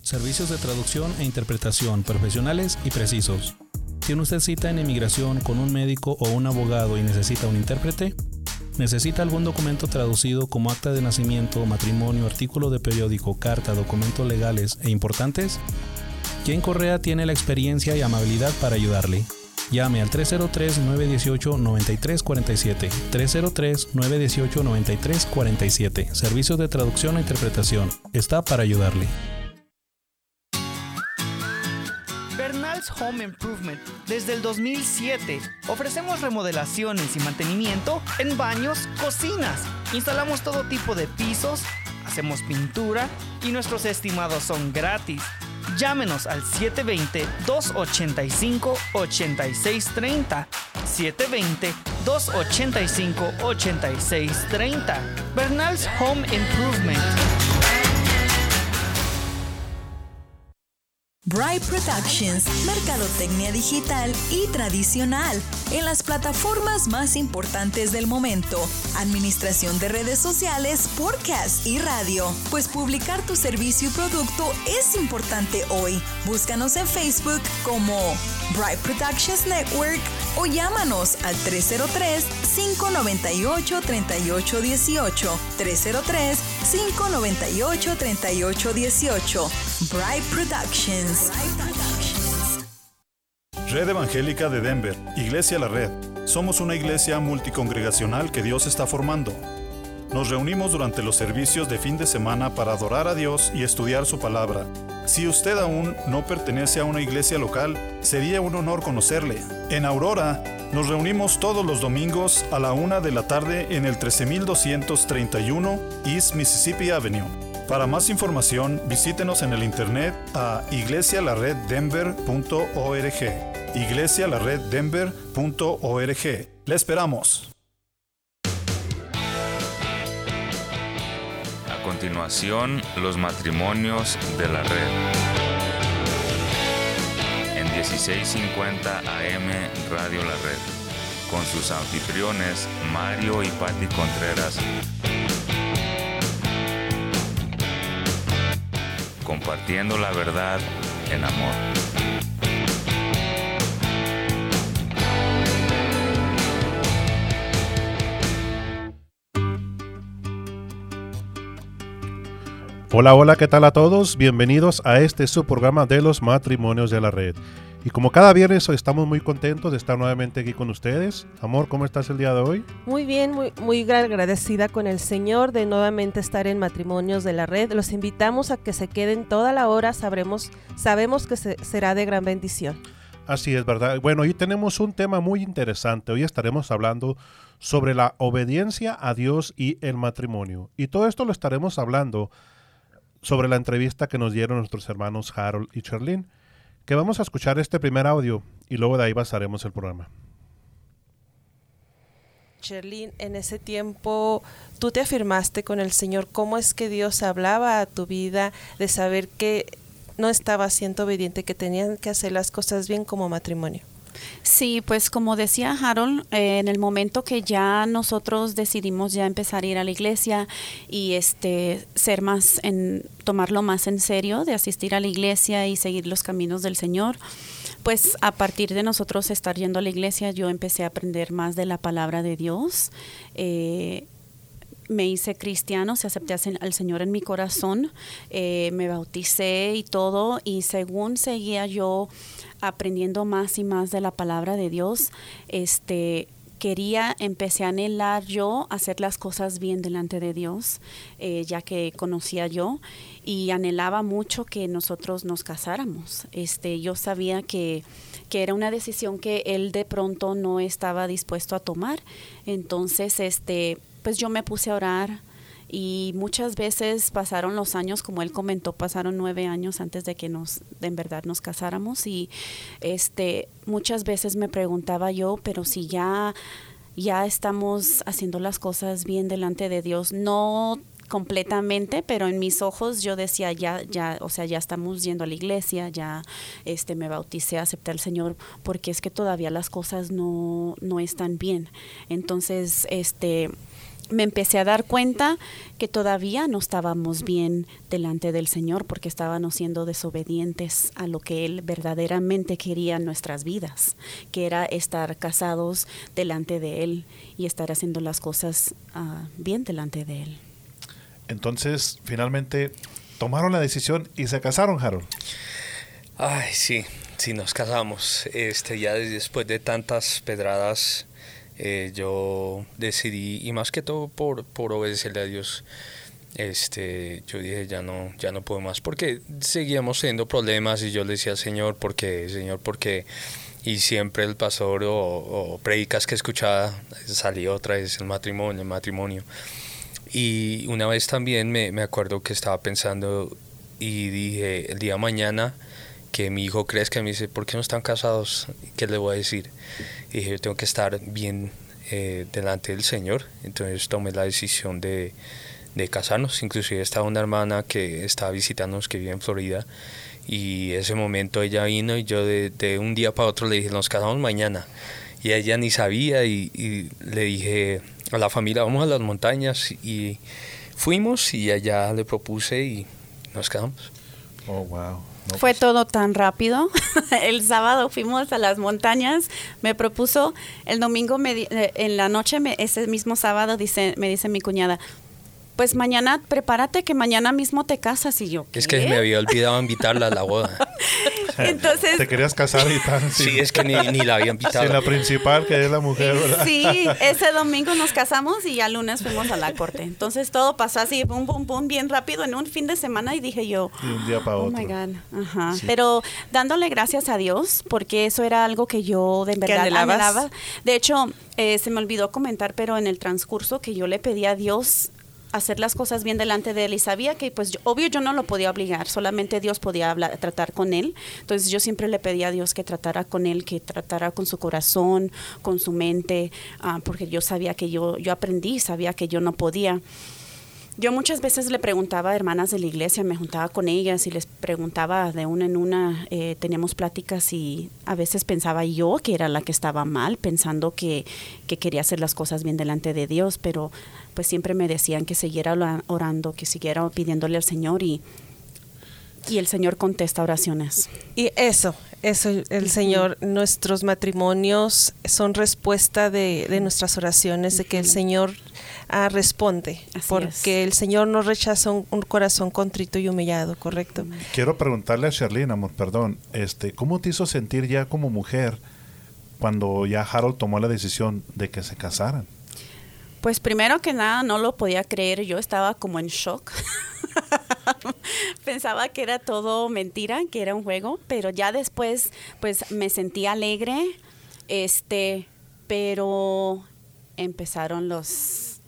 Servicios de traducción e interpretación profesionales y precisos. ¿Tiene usted cita en inmigración con un médico o un abogado y necesita un intérprete? ¿Necesita algún documento traducido como acta de nacimiento, matrimonio, artículo de periódico, carta, documentos legales e importantes? Jen Correa tiene la experiencia y amabilidad para ayudarle. Llame al 303-918-9347. 303-918-9347. Servicios de traducción e interpretación. Está para ayudarle. Bernal's Home Improvement. Desde el 2007 ofrecemos remodelaciones y mantenimiento en baños, cocinas. Instalamos todo tipo de pisos, hacemos pintura y nuestros estimados son gratis. Llámenos al 720-285-8630. 720-285-8630. Bernal's Home Improvement. Bright Productions, mercadotecnia digital y tradicional en las plataformas más importantes del momento, administración de redes sociales, podcast y radio. Pues publicar tu servicio y producto es importante hoy. Búscanos en Facebook como Bright Productions Network o llámanos al 303-598-3818. 303-598-3818. Bright Productions. Red Evangélica de Denver, Iglesia La Red. Somos una iglesia multicongregacional que Dios está formando. Nos reunimos durante los servicios de fin de semana para adorar a Dios y estudiar su palabra. Si usted aún no pertenece a una iglesia local, sería un honor conocerle. En Aurora, nos reunimos todos los domingos a la 1 de la tarde en el 13231 East Mississippi Avenue. Para más información, visítenos en el internet a iglesialareddenver.org. iglesialareddenver.org. ¡Le esperamos! A continuación, los matrimonios de la red. En 1650 AM Radio La Red, con sus anfitriones Mario y Patti Contreras. Compartiendo la verdad en amor. Hola, hola, ¿qué tal a todos? Bienvenidos a este subprograma de los matrimonios de la red. Y como cada viernes, hoy estamos muy contentos de estar nuevamente aquí con ustedes. Amor, ¿cómo estás el día de hoy? Muy bien, muy agradecida con el Señor de nuevamente estar en Matrimonios de la Red. Los invitamos a que se queden toda la hora, sabemos que será de gran bendición. Así es, ¿verdad? Bueno, hoy tenemos un tema muy interesante. Hoy estaremos hablando sobre la obediencia a Dios y el matrimonio. Y todo esto lo estaremos hablando sobre la entrevista que nos dieron nuestros hermanos Harold y Charlene, que vamos a escuchar este primer audio y luego de ahí basaremos el programa. Charlene, en ese tiempo tú te afirmaste con el Señor. ¿Cómo es que Dios hablaba a tu vida de saber que no estabas siendo obediente, que tenían que hacer las cosas bien como matrimonio? Sí, pues como decía Harold, en el momento que ya nosotros decidimos ya empezar a ir a la iglesia y tomarlo más en serio, de asistir a la iglesia y seguir los caminos del Señor, pues a partir de nosotros estar yendo a la iglesia, yo empecé a aprender más de la palabra de Dios. Me hice cristiano, acepté al Señor en mi corazón, me bauticé y todo, y según seguía yo aprendiendo más y más de la palabra de Dios, empecé a anhelar yo hacer las cosas bien delante de Dios, ya que conocía yo, y anhelaba mucho que nosotros nos casáramos. Yo sabía que era una decisión que Él de pronto no estaba dispuesto a tomar, entonces pues yo me puse a orar. Y muchas veces pasaron los años, como él comentó, pasaron 9 años antes de que en verdad nos casáramos, y muchas veces me preguntaba yo, pero si ya estamos haciendo las cosas bien delante de Dios, no completamente, pero en mis ojos yo decía ya estamos yendo a la iglesia, ya me bauticé, acepté al Señor, porque es que todavía las cosas no están bien. Entonces me empecé a dar cuenta que todavía no estábamos bien delante del Señor porque estábamos siendo desobedientes a lo que Él verdaderamente quería en nuestras vidas, que era estar casados delante de Él y estar haciendo las cosas bien delante de Él. Entonces, finalmente, tomaron la decisión y se casaron, Harold. Ay, sí, nos casamos. Ya después de tantas pedradas, yo decidí, y más que todo por obedecerle a Dios, yo dije ya no puedo más, porque seguíamos teniendo problemas y yo le decía, Señor, ¿por qué? Y siempre el pastor o predicas que escuchaba salía otra vez el matrimonio. Y una vez también me acuerdo que estaba pensando y dije, el día de mañana que mi hijo crezca, me dice, ¿por qué no están casados? ¿Qué le voy a decir? Y dije, yo tengo que estar bien delante del Señor. Entonces tomé la decisión de casarnos. Inclusive estaba una hermana que estaba visitándonos, que vive en Florida, y ese momento ella vino y yo de un día para otro le dije, nos casamos mañana. Y ella ni sabía y le dije a la familia, vamos a las montañas, y fuimos y allá le propuse y nos casamos. Oh, wow. No, Fue todo tan rápido. El sábado fuimos a las montañas, me propuso, el domingo en la noche, ese mismo sábado me dice mi cuñada, pues mañana, prepárate que mañana mismo te casas. Y yo, ¿qué? Es que me había olvidado invitarla a la boda. Entonces, te querías casar y tal. Sí, es que ni la había invitado. Sí, la principal, que es la mujer, ¿verdad? Sí, ese domingo nos casamos y ya lunes fuimos a la corte. Entonces todo pasó así, boom, boom, boom, bien rápido en un fin de semana y dije yo, de un día para otro. Oh my God. Ajá. Sí. Pero dándole gracias a Dios, porque eso era algo que yo de verdad anhelaba. De hecho, se me olvidó comentar, pero en el transcurso que yo le pedí a Dios hacer las cosas bien delante de Él, y sabía que pues obvio yo no lo podía obligar, solamente Dios podía tratar con Él. Entonces yo siempre le pedía a Dios que tratara con Él, que tratara con su corazón, con su mente, porque yo sabía que yo aprendí, sabía que yo no podía. Yo muchas veces le preguntaba a hermanas de la iglesia, me juntaba con ellas y les preguntaba de una en una, teníamos pláticas, y a veces pensaba yo que era la que estaba mal, pensando que quería hacer las cosas bien delante de Dios, pero pues siempre me decían que siguiera orando, que siguiera pidiéndole al Señor, y el Señor contesta oraciones. Y eso, el Señor, nuestros matrimonios son respuesta de nuestras oraciones, de que el Señor responde, porque el Señor no rechaza un corazón contrito y humillado, ¿correcto? Quiero preguntarle a Sherlyn, amor, perdón, ¿cómo te hizo sentir ya como mujer cuando ya Harold tomó la decisión de que se casaran? Pues primero que nada no lo podía creer, yo estaba como en shock. Pensaba que era todo mentira, que era un juego, pero ya después pues me sentí alegre, pero empezaron los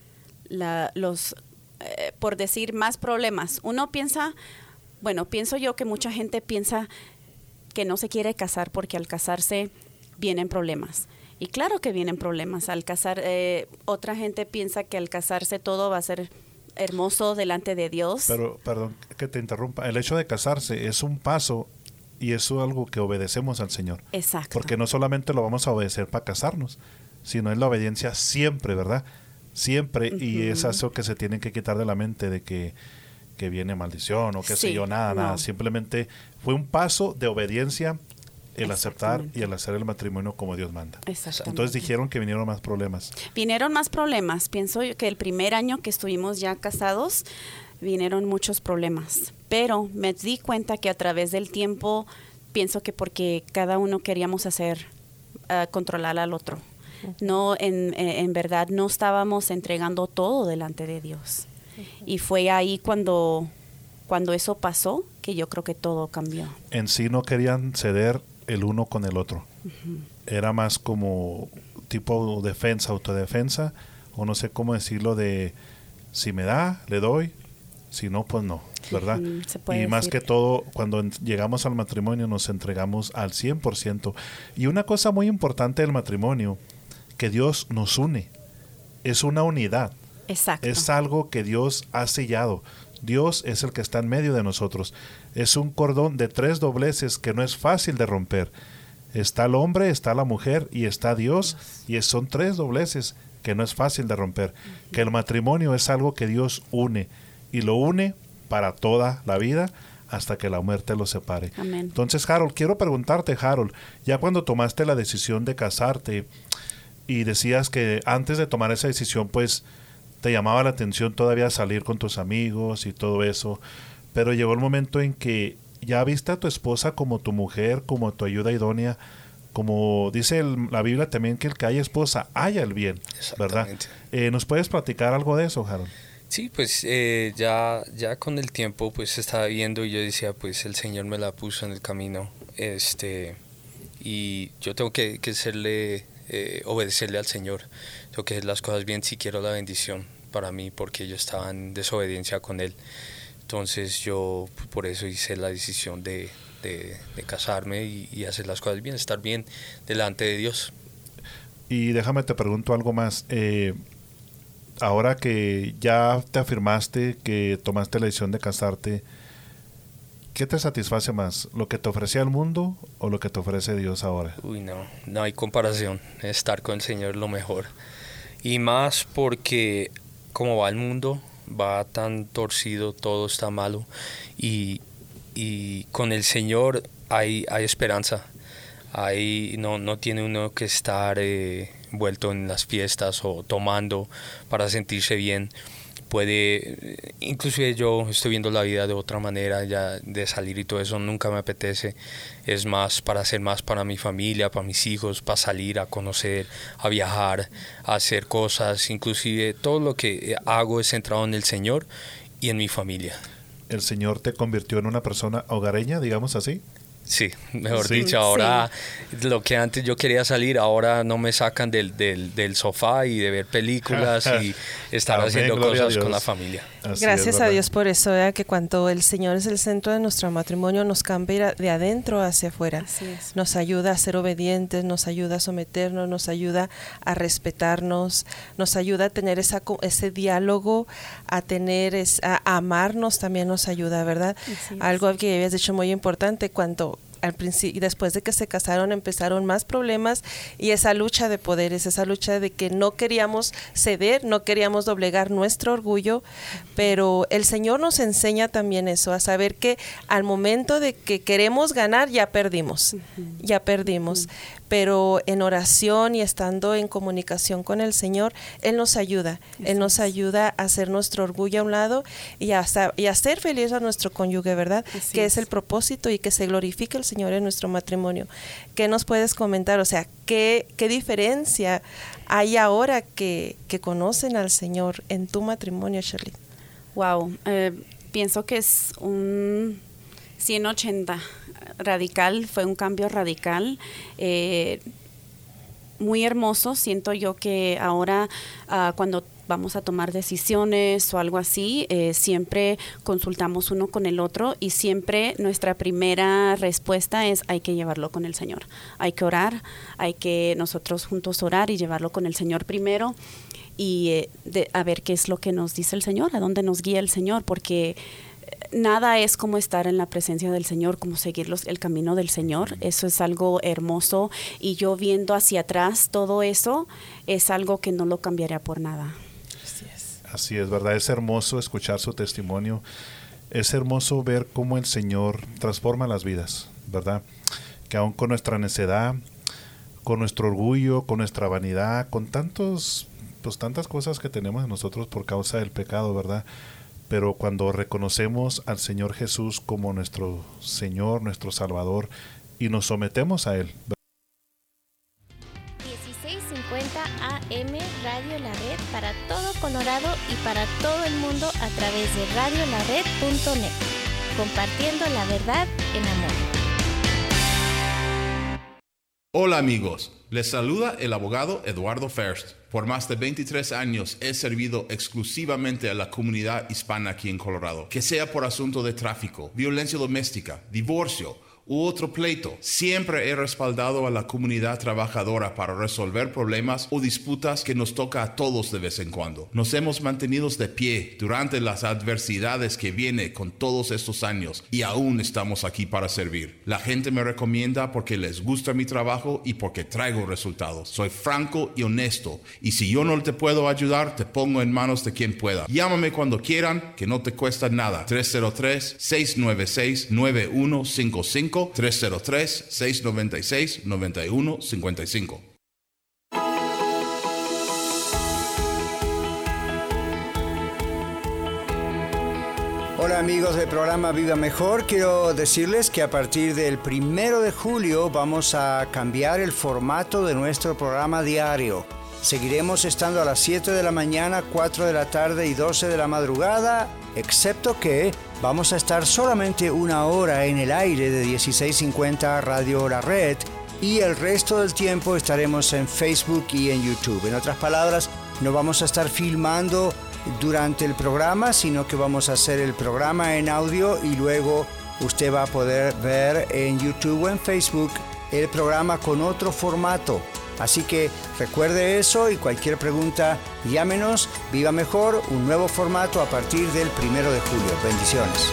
por decir, más problemas. Uno piensa, pienso yo que mucha gente piensa que no se quiere casar porque al casarse vienen problemas. Y claro que vienen problemas. Al casar, otra gente piensa que al casarse todo va a ser hermoso delante de Dios. Pero, perdón que te interrumpa, el hecho de casarse es un paso y es algo que obedecemos al Señor. Exacto. Porque no solamente lo vamos a obedecer para casarnos, sino es la obediencia siempre, ¿verdad? Siempre, y es eso que se tienen que quitar de la mente de que viene maldición o qué sé yo, nada. Simplemente fue un paso de obediencia el aceptar y el hacer el matrimonio como Dios manda. Entonces dijeron que vinieron más problemas. Vinieron más problemas. Pienso que el primer año que estuvimos ya casados, vinieron muchos problemas. Pero me di cuenta que a través del tiempo, pienso que porque cada uno queríamos controlar al otro. No, en verdad no estábamos entregando todo delante de Dios. Y fue ahí cuando eso pasó que yo creo que todo cambió. En sí no querían ceder el uno con el otro. Era más como tipo defensa, autodefensa, o no sé cómo decirlo, de si me da, le doy, si no, pues no, ¿verdad? Y más que todo, cuando llegamos al matrimonio nos entregamos al 100%. Y una cosa muy importante del matrimonio, que Dios nos une, es una unidad. Exacto. Es algo que Dios ha sellado. Dios es el que está en medio de nosotros. Es un cordón de 3 dobleces que no es fácil de romper. Está el hombre, está la mujer y está Dios, y son 3 dobleces que no es fácil de romper, que el matrimonio es algo que Dios une y lo une para toda la vida hasta que la muerte los separe. Amén. Entonces, Harold, quiero preguntarte, Harold, ya cuando tomaste la decisión de casarte y decías que antes de tomar esa decisión, pues te llamaba la atención todavía salir con tus amigos y todo eso, pero llegó el momento en que ya viste a tu esposa como tu mujer, como tu ayuda idónea, como dice la Biblia también, que el que haya esposa haya el bien, ¿verdad? ¿Nos puedes platicar algo de eso, Harold? Sí, pues ya con el tiempo pues estaba viendo y yo decía, pues el Señor me la puso en el camino, y yo tengo que obedecerle al Señor, tengo que hacer las cosas bien si quiero la bendición para mí, porque yo estaba en desobediencia con Él. Entonces yo por eso hice la decisión de casarme y hacer las cosas bien, estar bien delante de Dios. Y déjame te pregunto algo más. Ahora que ya te afirmaste, que tomaste la decisión de casarte, ¿qué te satisface más? ¿Lo que te ofrecía el mundo o lo que te ofrece Dios ahora? Uy, no hay comparación. Estar con el Señor es lo mejor. Y más porque como va el mundo, va tan torcido, todo está malo. Y con el Señor hay esperanza. No tiene uno que estar envuelto en las fiestas o tomando para sentirse bien. Inclusive yo estoy viendo la vida de otra manera, ya de salir y todo eso nunca me apetece. Es más para hacer más para mi familia, para mis hijos, para salir a conocer, a viajar, a hacer cosas. Inclusive todo lo que hago es centrado en el Señor y en mi familia. ¿El Señor te convirtió en una persona hogareña, digamos así? Sí, mejor dicho, ahora lo que antes yo quería salir, ahora no me sacan del sofá y de ver películas y estar haciendo cosas con la familia. Gracias a Dios por eso, que cuando el Señor es el centro de nuestro matrimonio, nos cambia de adentro hacia afuera. Nos ayuda a ser obedientes, nos ayuda a someternos, nos ayuda a respetarnos, nos ayuda a tener ese diálogo, a amarnos también nos ayuda, ¿verdad? Algo que habías dicho muy importante, cuando al principio, después de que se casaron, empezaron más problemas y esa lucha de poderes, esa lucha de que no queríamos ceder, no queríamos doblegar nuestro orgullo, pero el Señor nos enseña también eso, a saber que al momento de que queremos ganar ya perdimos, pero en oración y estando en comunicación con el Señor, Él nos ayuda a hacer nuestro orgullo a un lado y a hacer feliz a nuestro cónyuge, ¿verdad? Que es el propósito y que se glorifique el Señor en nuestro matrimonio. ¿Qué nos puedes comentar? O sea, ¿qué diferencia hay ahora que conocen al Señor en tu matrimonio, Shirley? Wow, pienso que es un 180 radical, fue un cambio radical, muy hermoso. Siento yo que ahora cuando vamos a tomar decisiones o algo así, siempre consultamos uno con el otro y siempre nuestra primera respuesta es: hay que llevarlo con el Señor, hay que orar, hay que nosotros juntos orar y llevarlo con el Señor primero y a ver qué es lo que nos dice el Señor, a dónde nos guía el Señor, porque nada es como estar en la presencia del Señor, como seguir el camino del Señor. Eso es algo hermoso y yo viendo hacia atrás todo eso es algo que no lo cambiaría por nada. Así es, ¿verdad? Es hermoso escuchar su testimonio. Es hermoso ver cómo el Señor transforma las vidas, ¿verdad? Que aún con nuestra necedad, con nuestro orgullo, con nuestra vanidad, con tantas cosas que tenemos en nosotros por causa del pecado, ¿verdad? Pero cuando reconocemos al Señor Jesús como nuestro Señor, nuestro Salvador, y nos sometemos a Él. 1650 AM Radio La Red para todo Colorado y para todo el mundo a través de radiolared.net. Compartiendo la verdad en amor. Hola amigos, les saluda el abogado Eduardo First. Por más de 23 años he servido exclusivamente a la comunidad hispana aquí en Colorado. Que sea por asunto de tráfico, violencia doméstica, divorcio u otro pleito. Siempre he respaldado a la comunidad trabajadora para resolver problemas o disputas que nos toca a todos de vez en cuando. Nos hemos mantenido de pie durante las adversidades que viene con todos estos años y aún estamos aquí para servir. La gente me recomienda porque les gusta mi trabajo y porque traigo resultados. Soy franco y honesto, y si yo no te puedo ayudar, te pongo en manos de quien pueda. Llámame cuando quieran, que no te cuesta nada. 303-696-9155, 303-696-9155. Hola amigos del programa Viva Mejor, quiero decirles que a partir del 1 de julio vamos a cambiar el formato de nuestro programa diario. Seguiremos estando a las 7 de la mañana, 4 de la tarde y 12 de la madrugada, excepto que vamos a estar solamente una hora en el aire de 1650 Radio La Red y el resto del tiempo estaremos en Facebook y en YouTube. En otras palabras, no vamos a estar filmando durante el programa, sino que vamos a hacer el programa en audio y luego usted va a poder ver en YouTube o en Facebook el programa con otro formato. Así que recuerde eso y cualquier pregunta, llámenos. Viva Mejor, un nuevo formato a partir del 1 de julio. Bendiciones.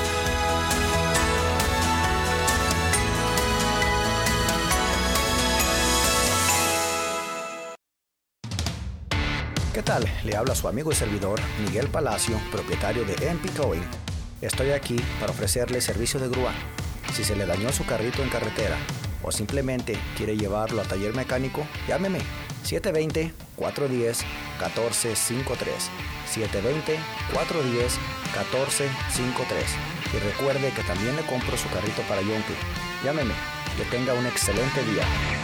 ¿Qué tal? Le habla su amigo y servidor Miguel Palacio, propietario de MP Towing. Estoy aquí para ofrecerle servicio de grúa. Si se le dañó su carrito en carretera o simplemente quiere llevarlo a taller mecánico, llámeme 720-410-1453. 720-410-1453. Y recuerde que también le compro su carrito para Yonke. Llámeme. Que tenga un excelente día.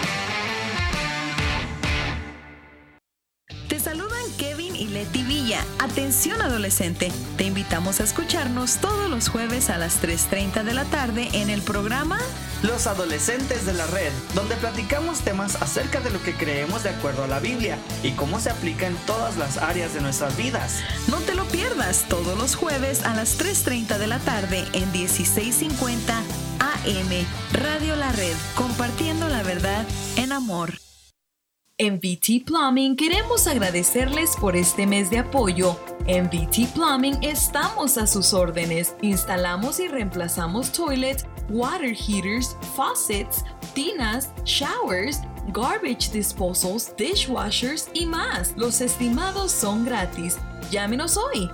Te saludan Kevin y Leti Villa. Atención adolescente, te invitamos a escucharnos todos los jueves a las 3:30 de la tarde en el programa Los Adolescentes de la Red, donde platicamos temas acerca de lo que creemos de acuerdo a la Biblia y cómo se aplica en todas las áreas de nuestras vidas. No te lo pierdas todos los jueves a las 3:30 de la tarde en 1650 AM Radio La Red, compartiendo la verdad en amor. En VT Plumbing queremos agradecerles por este mes de apoyo. En VT Plumbing estamos a sus órdenes. Instalamos y reemplazamos toilets, water heaters, faucets, tinas, showers, garbage disposals, dishwashers y más. Los estimados son gratis. Llámenos hoy,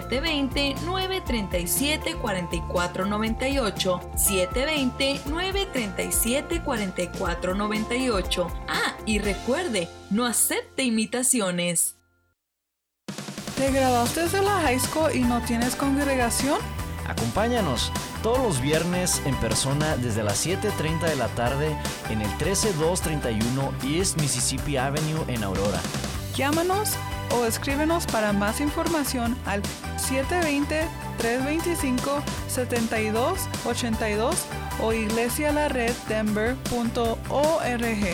720-937-4498, 720-937-4498. Y recuerde, no acepte imitaciones. ¿Te graduaste de la high school y no tienes congregación? Acompáñanos todos los viernes en persona desde las 7:30 de la tarde en el 13231 East Mississippi Avenue en Aurora. Llámanos o escríbenos para más información al 720-325-7282 o iglesialareddenver.org.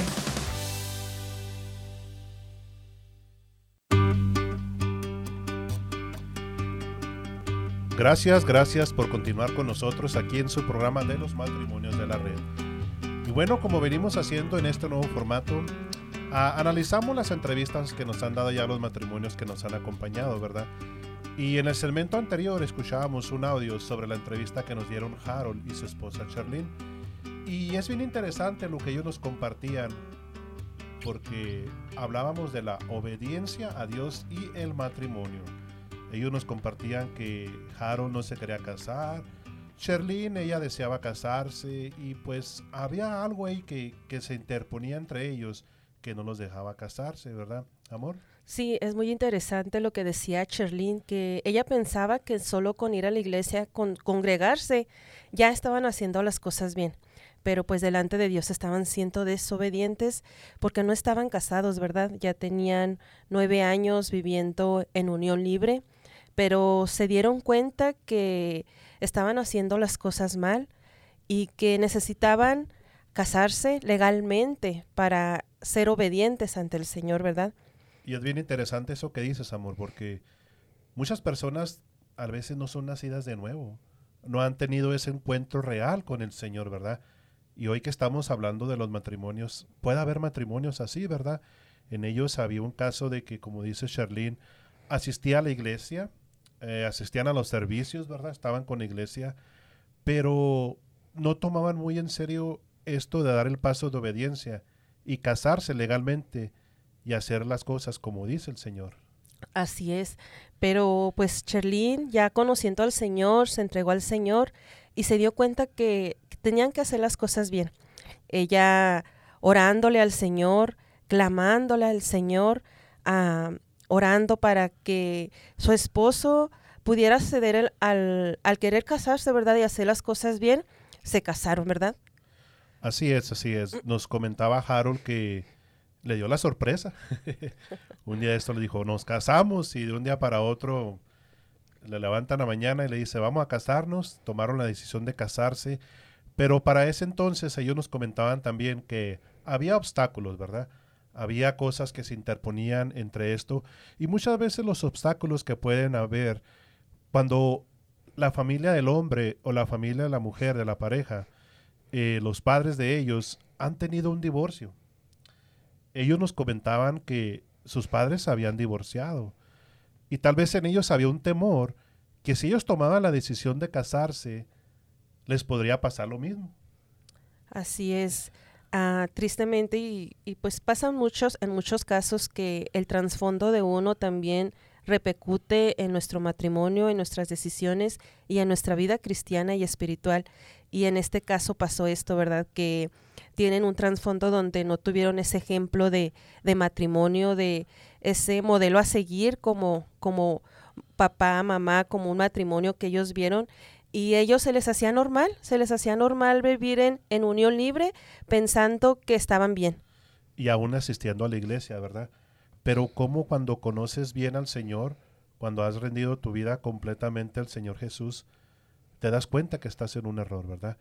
Gracias por continuar con nosotros aquí en su programa de los matrimonios de la red. Y bueno, como venimos haciendo en este nuevo formato, analizamos las entrevistas que nos han dado ya los matrimonios que nos han acompañado, ¿verdad? Y en el segmento anterior escuchábamos un audio sobre la entrevista que nos dieron Harold y su esposa Charlene. Y es bien interesante lo que ellos nos compartían, porque hablábamos de la obediencia a Dios y el matrimonio. Ellos nos compartían que Harold no se quería casar, Charlene, ella deseaba casarse, y pues había algo ahí que se interponía entre ellos, que no los dejaba casarse, ¿verdad, amor? Sí, es muy interesante lo que decía Charlene, que ella pensaba que solo con ir a la iglesia, con congregarse, ya estaban haciendo las cosas bien. Pero pues delante de Dios estaban siendo desobedientes porque no estaban casados, ¿verdad? Ya tenían 9 años viviendo en unión libre, pero se dieron cuenta que estaban haciendo las cosas mal y que necesitaban casarse legalmente para ser obedientes ante el Señor, ¿verdad? Y es bien interesante eso que dices, amor, porque muchas personas a veces no son nacidas de nuevo, no han tenido ese encuentro real con el Señor, ¿verdad? Y hoy que estamos hablando de los matrimonios, puede haber matrimonios así, ¿verdad? En ellos había un caso de que, como dice Charlene, asistía a la iglesia, asistían a los servicios, ¿verdad? Estaban con la iglesia, pero no tomaban muy en serio esto de dar el paso de obediencia y casarse legalmente y hacer las cosas como dice el Señor. Así es, pero pues Charlene, ya conociendo al Señor, se entregó al Señor y se dio cuenta que tenían que hacer las cosas bien. Ella orándole al Señor, clamándole al Señor, orando para que su esposo pudiera ceder al querer casarse, ¿verdad? Y hacer las cosas bien, se casaron, ¿verdad? Así es, así es. Nos comentaba Harold que le dio la sorpresa. Un día esto le dijo, nos casamos, y de un día para otro le levantan a mañana y le dice, vamos a casarnos. Tomaron la decisión de casarse, pero para ese entonces ellos nos comentaban también que había obstáculos, ¿verdad? Había cosas que se interponían entre esto, y muchas veces los obstáculos que pueden haber cuando la familia del hombre o la familia de la mujer, de la pareja, los padres de ellos han tenido un divorcio. Ellos nos comentaban que sus padres se habían divorciado y tal vez en ellos había un temor que si ellos tomaban la decisión de casarse, les podría pasar lo mismo. Así es. Tristemente, y pues pasan en muchos casos que el trasfondo de uno también repercute en nuestro matrimonio, en nuestras decisiones y en nuestra vida cristiana y espiritual. Y en este caso pasó esto, ¿verdad? Que tienen un trasfondo donde no tuvieron ese ejemplo de matrimonio, de ese modelo a seguir como papá, mamá, como un matrimonio que ellos vieron. Y ellos se les hacía normal vivir en unión libre pensando que estaban bien. Y aún asistiendo a la iglesia, ¿verdad? Pero como cuando conoces bien al Señor, cuando has rendido tu vida completamente al Señor Jesús, te das cuenta que estás en un error, ¿verdad?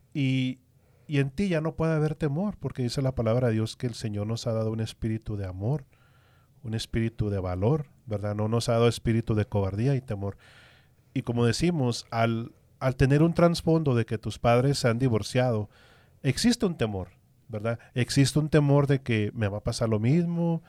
Y en ti ya no puede haber temor, porque dice la palabra de Dios que el Señor nos ha dado un espíritu de amor, un espíritu de valor, ¿verdad? No nos ha dado espíritu de cobardía y temor. Y como decimos, al tener un trasfondo de que tus padres se han divorciado, existe un temor, ¿verdad? Existe un temor de que me va a pasar lo mismo.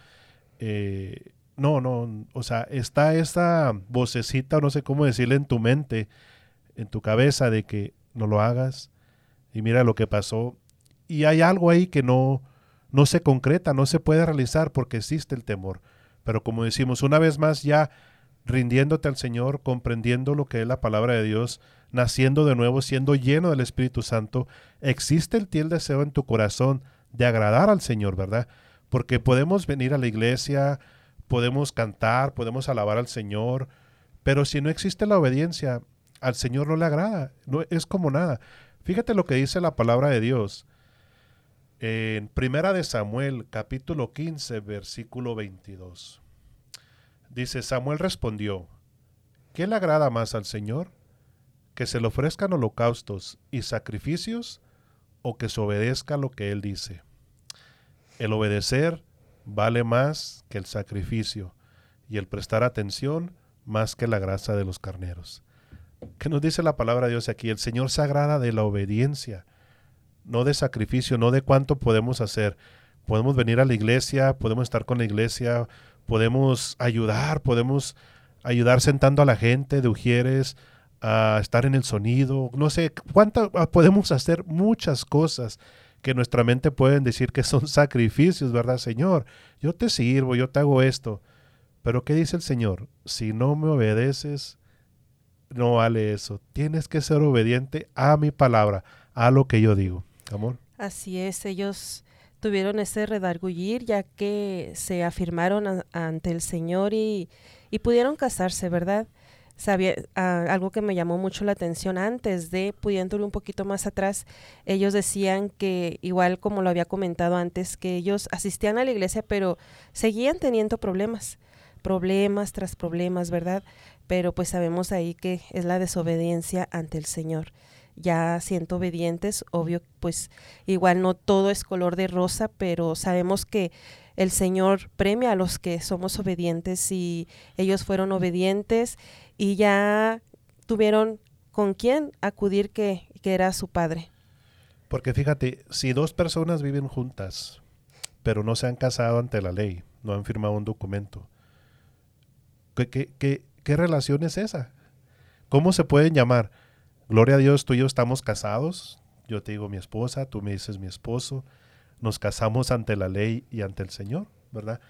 O sea, está esa vocecita, no sé cómo decirle, en tu mente, en tu cabeza, de que no lo hagas y mira lo que pasó. Y hay algo ahí que no se concreta, no se puede realizar porque existe el temor. Pero como decimos, una vez más, ya rindiéndote al Señor, comprendiendo lo que es la palabra de Dios, naciendo de nuevo, siendo lleno del Espíritu Santo, existe el deseo en tu corazón de agradar al Señor, ¿verdad? Porque podemos venir a la iglesia, podemos cantar, podemos alabar al Señor, pero si no existe la obediencia, al Señor no le agrada, no, es como nada. Fíjate lo que dice la palabra de Dios en Primera de Samuel, capítulo 15, versículo 22. Dice, Samuel respondió, ¿qué le agrada más al Señor? ¿Que se le ofrezcan holocaustos y sacrificios o que se obedezca lo que Él dice? El obedecer vale más que el sacrificio y el prestar atención más que la grasa de los carneros. ¿Qué nos dice la palabra de Dios aquí? El Señor se agrada de la obediencia, no de sacrificio, no de cuánto podemos hacer. Podemos venir a la iglesia, podemos estar con la iglesia, podemos ayudar sentando a la gente de Ujieres, a estar en el sonido, no sé, podemos hacer muchas cosas que nuestra mente pueden decir que son sacrificios, ¿verdad, Señor? Yo te sirvo, yo te hago esto. Pero ¿qué dice el Señor? Si no me obedeces, no vale eso. Tienes que ser obediente a mi palabra, a lo que yo digo. Amor. Así es, ellos tuvieron ese redargullir ya que se afirmaron ante el Señor y pudieron casarse, ¿verdad? Algo que me llamó mucho la atención antes pudiéndole un poquito más atrás, ellos decían que, igual como lo había comentado antes, que ellos asistían a la iglesia, pero seguían teniendo problemas tras problemas, ¿verdad? Pero pues sabemos ahí que es la desobediencia ante el Señor. Ya siendo obedientes, obvio, pues igual no todo es color de rosa, pero sabemos que el Señor premia a los que somos obedientes y ellos fueron obedientes y ya tuvieron con quién acudir que era su padre. Porque fíjate, si dos personas viven juntas, pero no se han casado ante la ley, no han firmado un documento, ¿qué relación es esa? ¿Cómo se pueden llamar? Gloria a Dios, tú y yo estamos casados. Yo te digo mi esposa, tú me dices mi esposo. Nos casamos ante la ley y ante el Señor, ¿verdad?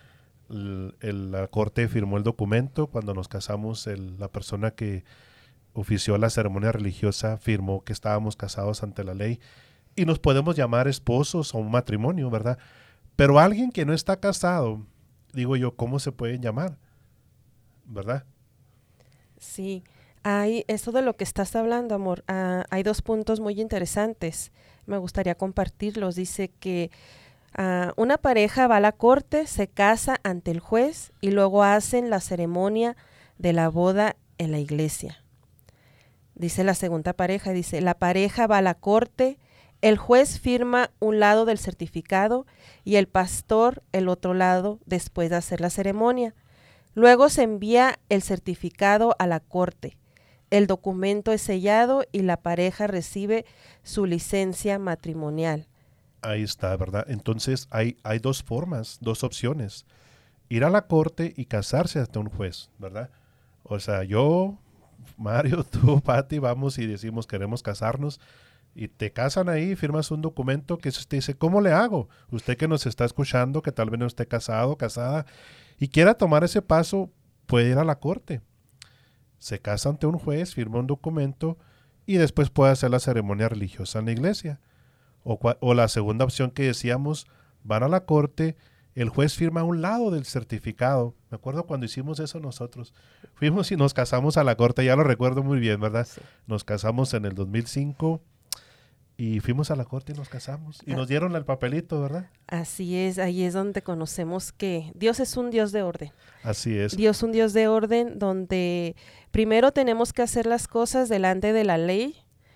La corte firmó el documento. Cuando nos casamos, la persona que ofició la ceremonia religiosa firmó que estábamos casados ante la ley. Y nos podemos llamar esposos o un matrimonio, ¿verdad? Pero alguien que no está casado, digo yo, ¿cómo se pueden llamar? ¿Verdad? Sí, hay eso de lo que estás hablando, amor. Hay dos puntos muy interesantes. Me gustaría compartirlos. Dice que una pareja va a la corte, se casa ante el juez y luego hacen la ceremonia de la boda en la iglesia. Dice la segunda pareja, dice, la pareja va a la corte, el juez firma un lado del certificado y el pastor el otro lado después de hacer la ceremonia. Luego se envía el certificado a la corte. El documento es sellado y la pareja recibe su licencia matrimonial. Ahí está, ¿verdad? Entonces hay dos formas, dos opciones. Ir a la corte y casarse ante un juez, ¿verdad? O sea, yo, Mario, tú, Pati, vamos y decimos queremos casarnos y te casan ahí, firmas un documento que usted dice, ¿cómo le hago? Usted que nos está escuchando, que tal vez no esté casado, casada y quiera tomar ese paso, puede ir a la corte. Se casa ante un juez, firma un documento y después puede hacer la ceremonia religiosa en la iglesia. O la segunda opción que decíamos, van a la corte, el juez firma un lado del certificado. Me acuerdo cuando hicimos eso nosotros. Fuimos y nos casamos a la corte, ya lo recuerdo muy bien, ¿verdad? Sí. Nos casamos en el 2005 y fuimos a la corte y nos casamos. Y nos dieron el papelito, ¿verdad? Así es, ahí es donde conocemos que Dios es un Dios de orden. Así es. Dios es un Dios de orden donde primero tenemos que hacer las cosas delante de la ley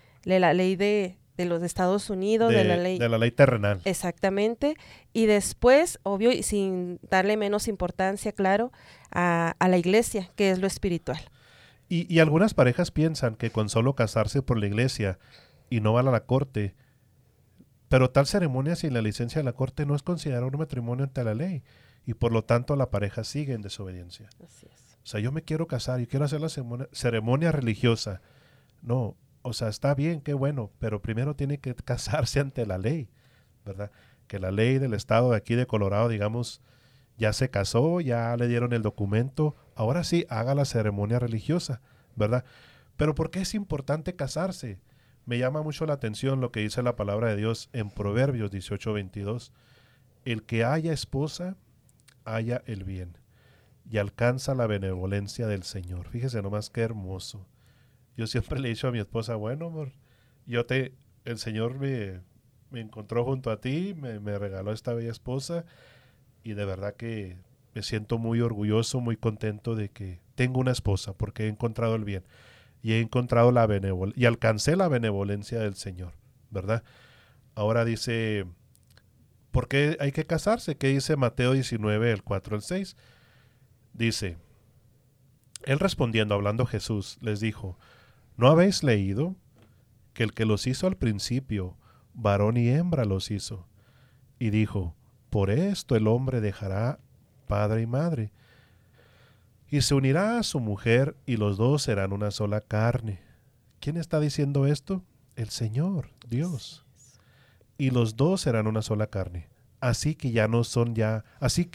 de los Estados Unidos, de la ley terrenal. Exactamente. Y después, obvio, y sin darle menos importancia, claro, a la iglesia, que es lo espiritual. Y algunas parejas piensan que con solo casarse por la iglesia y no van a la corte, pero tal ceremonia sin la licencia de la corte no es considerado un matrimonio ante la ley y por lo tanto la pareja sigue en desobediencia. Así es. O sea, yo me quiero casar, yo quiero hacer la ceremonia religiosa. No, o sea, está bien, qué bueno, pero primero tiene que casarse ante la ley, ¿verdad? Que la ley del estado de aquí de Colorado, digamos, ya se casó, ya le dieron el documento, ahora sí, haga la ceremonia religiosa, ¿verdad? Pero ¿por qué es importante casarse? Me llama mucho la atención lo que dice la palabra de Dios en Proverbios 18:22. El que haya esposa, haya el bien y alcanza la benevolencia del Señor. Fíjese nomás qué hermoso. Yo siempre le he dicho a mi esposa, bueno, amor, el Señor me encontró junto a ti, me regaló esta bella esposa y de verdad que me siento muy orgulloso, muy contento de que tengo una esposa porque he encontrado el bien y he encontrado y alcancé la benevolencia del Señor, ¿verdad? Ahora dice, ¿por qué hay que casarse? ¿Qué dice Mateo 19, el 4 al 6? Dice, él respondiendo, hablando Jesús, les dijo, ¿no habéis leído que el que los hizo al principio, varón y hembra los hizo? Y dijo, por esto el hombre dejará padre y madre, y se unirá a su mujer, y los dos serán una sola carne. ¿Quién está diciendo esto? El Señor, Dios. Y los dos serán una sola carne. Así que no son ya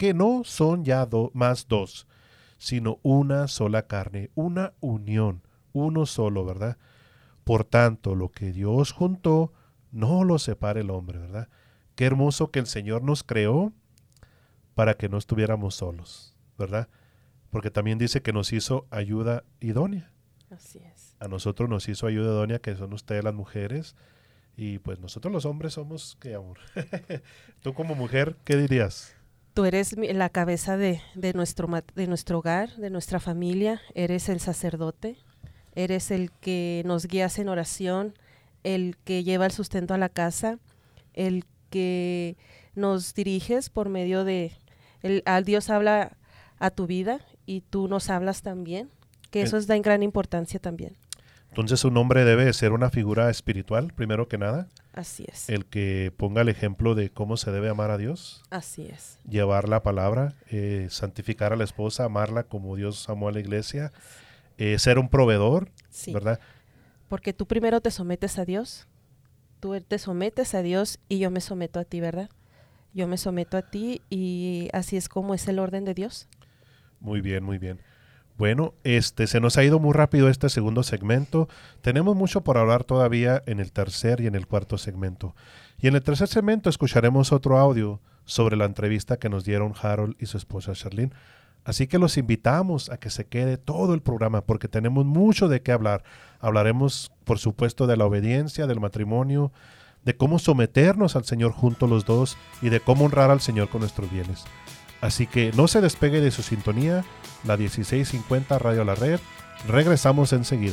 más dos, sino una sola carne, una unión, uno solo, ¿verdad? Por tanto, lo que Dios juntó, no lo separe el hombre, ¿verdad? Qué hermoso que el Señor nos creó para que no estuviéramos solos, ¿verdad? Porque también dice que nos hizo ayuda idónea. Así es. A nosotros nos hizo ayuda idónea, que son ustedes las mujeres, y pues nosotros los hombres somos, ¿qué, amor? Tú como mujer, ¿qué dirías? Tú eres la cabeza de nuestro hogar, de nuestra familia, eres el sacerdote, eres el que nos guías en oración, el que lleva el sustento a la casa, el que nos diriges por medio al Dios habla a tu vida y tú nos hablas también, que eso es de gran importancia también. Entonces un hombre debe ser una figura espiritual, primero que nada. Así es. El que ponga el ejemplo de cómo se debe amar a Dios. Así es. Llevar la palabra, santificar a la esposa, amarla como Dios amó a la iglesia, ser un proveedor, Sí. ¿verdad? Porque tú primero te sometes a Dios. Tú te sometes a Dios y yo me someto a ti, ¿verdad? Yo me someto a ti y así es como es el orden de Dios. Muy bien, muy bien. Bueno, se nos ha ido muy rápido este segundo segmento. Tenemos mucho por hablar todavía en el tercer y en el cuarto segmento. Y en el tercer segmento escucharemos otro audio sobre la entrevista que nos dieron Harold y su esposa Sherlyn. Así que los invitamos a que se quede todo el programa porque tenemos mucho de qué hablar. Hablaremos, por supuesto, de la obediencia, del matrimonio, de cómo someternos al Señor juntos los dos y de cómo honrar al Señor con nuestros bienes. Así que no se despegue de su sintonía, la 1650 Radio La Red. Regresamos enseguida.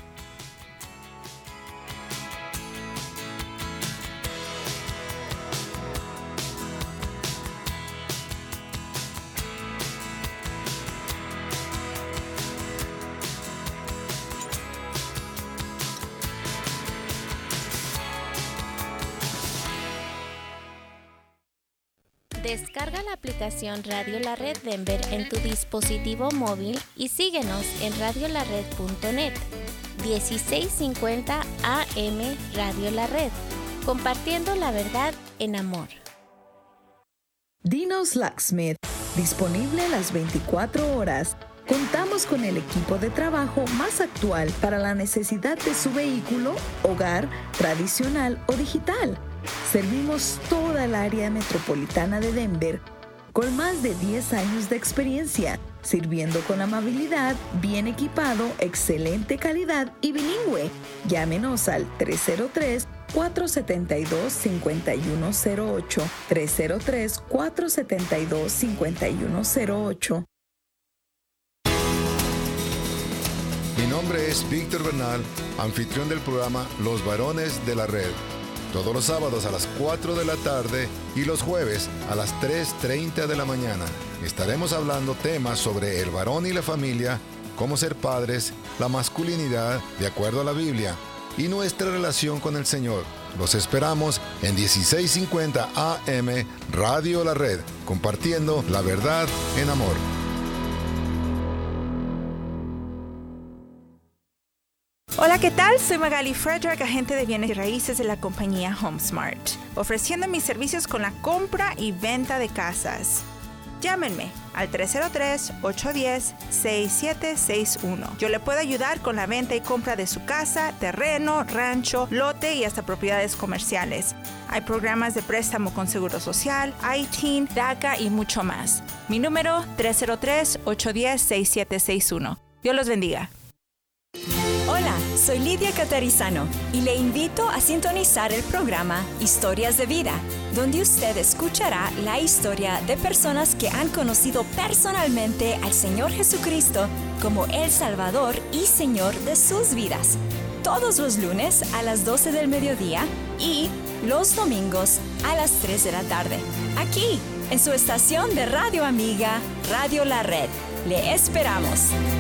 Descarga la aplicación Radio La Red Denver en tu dispositivo móvil y síguenos en radiolared.net. 1650 AM Radio La Red, compartiendo la verdad en amor. Dino's Locksmith, disponible las 24 horas. Contamos con el equipo de trabajo más actual para la necesidad de su vehículo, hogar, tradicional o digital. Servimos toda el área metropolitana de Denver con más de 10 años de experiencia, sirviendo con amabilidad, bien equipado, excelente calidad y bilingüe. Llámenos al 303-472-5108, 303-472-5108. Mi nombre es Víctor Bernal, anfitrión del programa Los Varones de la Red. Todos los sábados a las 4 de la tarde y los jueves a las 3:30 de la mañana. Estaremos hablando temas sobre el varón y la familia, cómo ser padres, la masculinidad de acuerdo a la Biblia y nuestra relación con el Señor. Los esperamos en 1650 AM Radio La Red, compartiendo la verdad en amor. Hola, ¿qué tal? Soy Magali Frederick, agente de bienes y raíces de la compañía HomeSmart, ofreciendo mis servicios con la compra y venta de casas. Llámenme al 303-810-6761. Yo le puedo ayudar con la venta y compra de su casa, terreno, rancho, lote y hasta propiedades comerciales. Hay programas de préstamo con Seguro Social, ITIN, DACA y mucho más. Mi número 303-810-6761. Dios los bendiga. Hola, soy Lidia Catarizano y le invito a sintonizar el programa Historias de Vida, donde usted escuchará la historia de personas que han conocido personalmente al Señor Jesucristo como el Salvador y Señor de sus vidas. Todos los lunes a las 12 del mediodía y los domingos a las 3 de la tarde. Aquí, en su estación de radio amiga, Radio La Red. Le esperamos.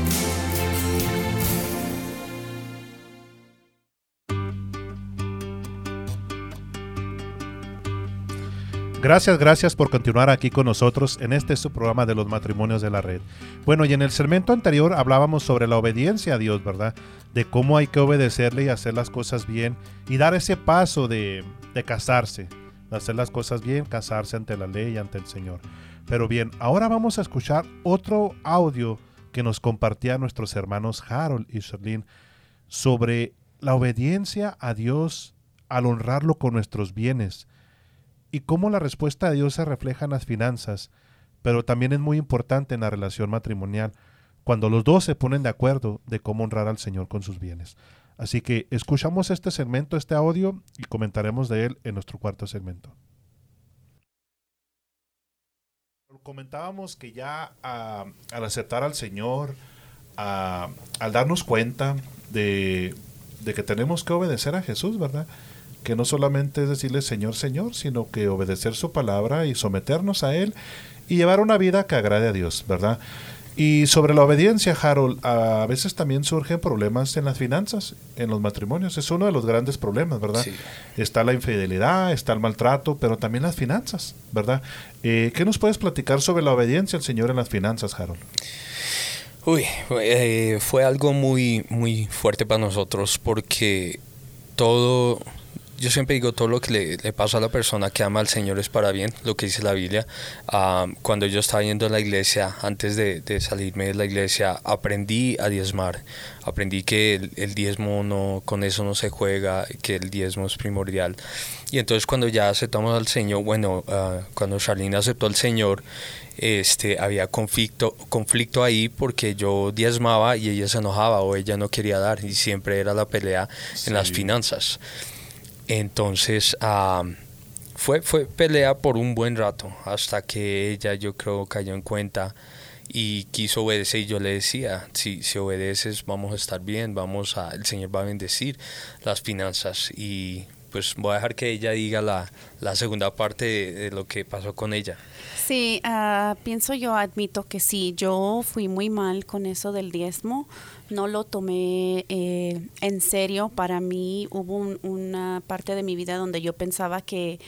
Gracias por continuar aquí con nosotros en su programa de los matrimonios de la red. Bueno, y en el segmento anterior hablábamos sobre la obediencia a Dios, ¿verdad? De cómo hay que obedecerle y hacer las cosas bien y dar ese paso de casarse, de hacer las cosas bien, casarse ante la ley y ante el Señor. Pero bien, ahora vamos a escuchar otro audio que nos compartían nuestros hermanos Harold y Sherlyn sobre la obediencia a Dios al honrarlo con nuestros bienes. Y cómo la respuesta de Dios se refleja en las finanzas, pero también es muy importante en la relación matrimonial, cuando los dos se ponen de acuerdo de cómo honrar al Señor con sus bienes. Así que escuchamos este segmento, este audio, y comentaremos de él en nuestro cuarto segmento. Comentábamos que ya al aceptar al Señor, al darnos cuenta de que tenemos que obedecer a Jesús, ¿verdad? Que no solamente es decirle Señor, Señor, sino que obedecer su palabra y someternos a Él y llevar una vida que agrade a Dios, ¿verdad? Y sobre la obediencia, Harold, a veces también surgen problemas en las finanzas, en los matrimonios. Es uno de los grandes problemas, ¿verdad? Sí. Está la infidelidad, está el maltrato, pero también las finanzas, ¿verdad? ¿Qué nos puedes platicar sobre la obediencia al Señor en las finanzas, Harold? Fue algo muy, muy fuerte para nosotros porque yo siempre digo, todo lo que le pasa a la persona que ama al Señor es para bien, lo que dice la Biblia. Cuando yo estaba yendo a la iglesia, antes de salirme de la iglesia, aprendí a diezmar. Aprendí que el diezmo con eso no se juega, que el diezmo es primordial. Y entonces cuando ya aceptamos al Señor, cuando Charlene aceptó al Señor, había conflicto ahí porque yo diezmaba y ella se enojaba o ella no quería dar, y siempre era la pelea en las finanzas. Entonces fue pelea por un buen rato hasta que ella, yo creo, cayó en cuenta y quiso obedecer, y yo le decía, si obedeces vamos a estar bien, el Señor va a bendecir las finanzas. Y pues voy a dejar que ella diga la segunda parte de lo que pasó con ella. Sí, admito que sí, yo fui muy mal con eso del diezmo. No lo tomé en serio. Para mí hubo una parte de mi vida donde yo pensaba que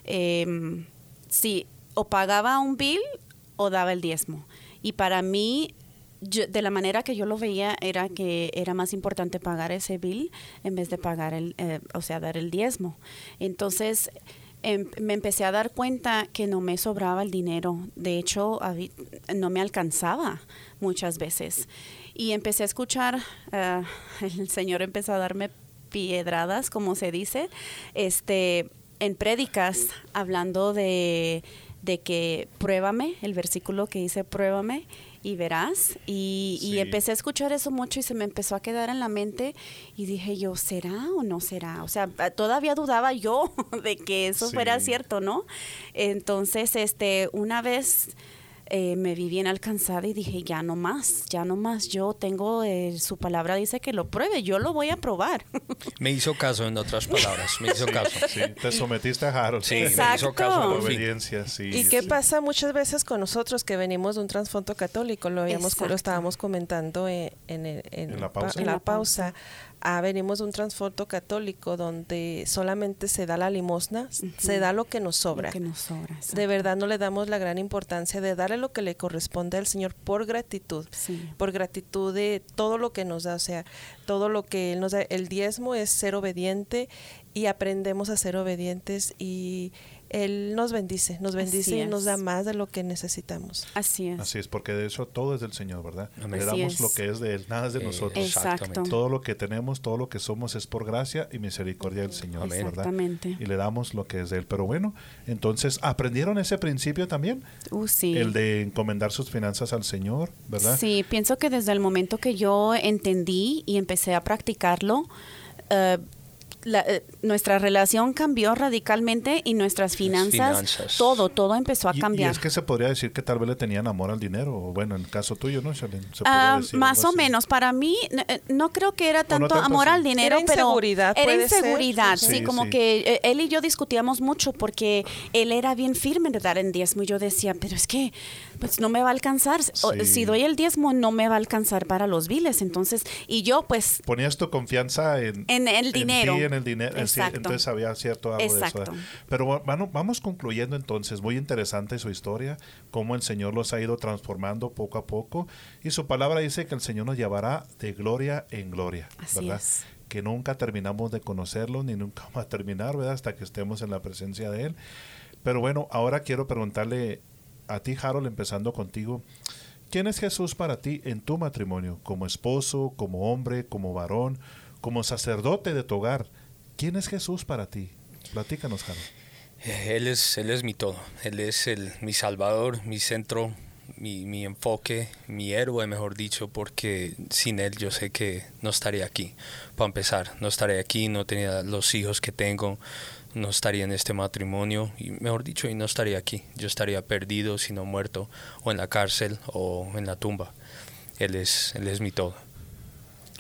sí, o pagaba un bill o daba el diezmo. Y para mí, de la manera que yo lo veía, era que era más importante pagar ese bill en vez de pagar dar el diezmo. Entonces me empecé a dar cuenta que no me sobraba el dinero. De hecho, no me alcanzaba muchas veces. Y empecé a escuchar, el Señor empezó a darme piedradas, como se dice, en prédicas, hablando de que pruébame, el versículo que dice pruébame y verás. Y empecé a escuchar eso mucho y se me empezó a quedar en la mente y dije yo, ¿será o no será? O sea, todavía dudaba yo de que eso fuera cierto, ¿no? Entonces, una vez me vi bien alcanzada y dije, ya no más, yo tengo, su palabra dice que lo pruebe, yo lo voy a probar. Me hizo caso, en otras palabras, me hizo caso. Sí, te sometiste a Harold. Sí, me hizo caso por obediencia, sí. ¿Y qué pasa muchas veces con nosotros que venimos de un trasfondo católico? Lo estábamos comentando en la pausa. Venimos de un trasfondo católico donde solamente se da la limosna, se da lo que nos sobra. De verdad no le damos la gran importancia de darle lo que le corresponde al Señor por gratitud, por gratitud de todo lo que nos da, o sea, todo lo que Él nos da. El diezmo es ser obediente y aprendemos a ser obedientes y Él nos bendice y nos da más de lo que necesitamos. Así es, porque de eso todo es del Señor, ¿verdad? Le damos lo que es de Él, nada es de nosotros. Exacto. Todo lo que tenemos, todo lo que somos es por gracia y misericordia del Señor, ¿verdad? Exactamente. Y le damos lo que es de Él. Pero bueno, entonces, ¿aprendieron ese principio también? Sí. El de encomendar sus finanzas al Señor, ¿verdad? Sí, pienso que desde el momento que yo entendí y empecé a practicarlo, nuestra relación cambió radicalmente y nuestras finanzas. Todo empezó a cambiar. Y es que se podría decir que tal vez le tenían amor al dinero, o bueno, en el caso tuyo, ¿no, Charlene? Más o menos. Para mí, no creo que era tanto amor al dinero, pero era inseguridad. Sí, como que él y yo discutíamos mucho porque él era bien firme de dar en diezmo y yo decía, pero es que pues no me va a alcanzar. Si doy el diezmo, no me va a alcanzar para los biles. Entonces, y yo pues... Ponías tu confianza en el dinero. En el dinero. Entonces había cierto algo de eso. Pero bueno, vamos concluyendo entonces. Muy interesante su historia, cómo el Señor los ha ido transformando poco a poco. Y su palabra dice que el Señor nos llevará de gloria en gloria. Así ¿verdad? Es. Que nunca terminamos de conocerlo, ni nunca va a terminar, ¿verdad? Hasta que estemos en la presencia de Él. Pero bueno, ahora quiero preguntarle a ti, Harold, empezando contigo. ¿Quién es Jesús para ti en tu matrimonio? Como esposo, como hombre, como varón, como sacerdote de tu hogar. ¿Quién es Jesús para ti? Platícanos, Harold. Él es mi todo. Él es mi salvador, mi centro, mi enfoque, mi héroe, mejor dicho, porque sin Él yo sé que no estaría aquí. Para empezar, no estaría aquí, no tenía los hijos que tengo, no estaría en este matrimonio, y mejor dicho, y no estaría aquí. Yo estaría perdido, si no muerto, o en la cárcel, o en la tumba. Él es mi todo.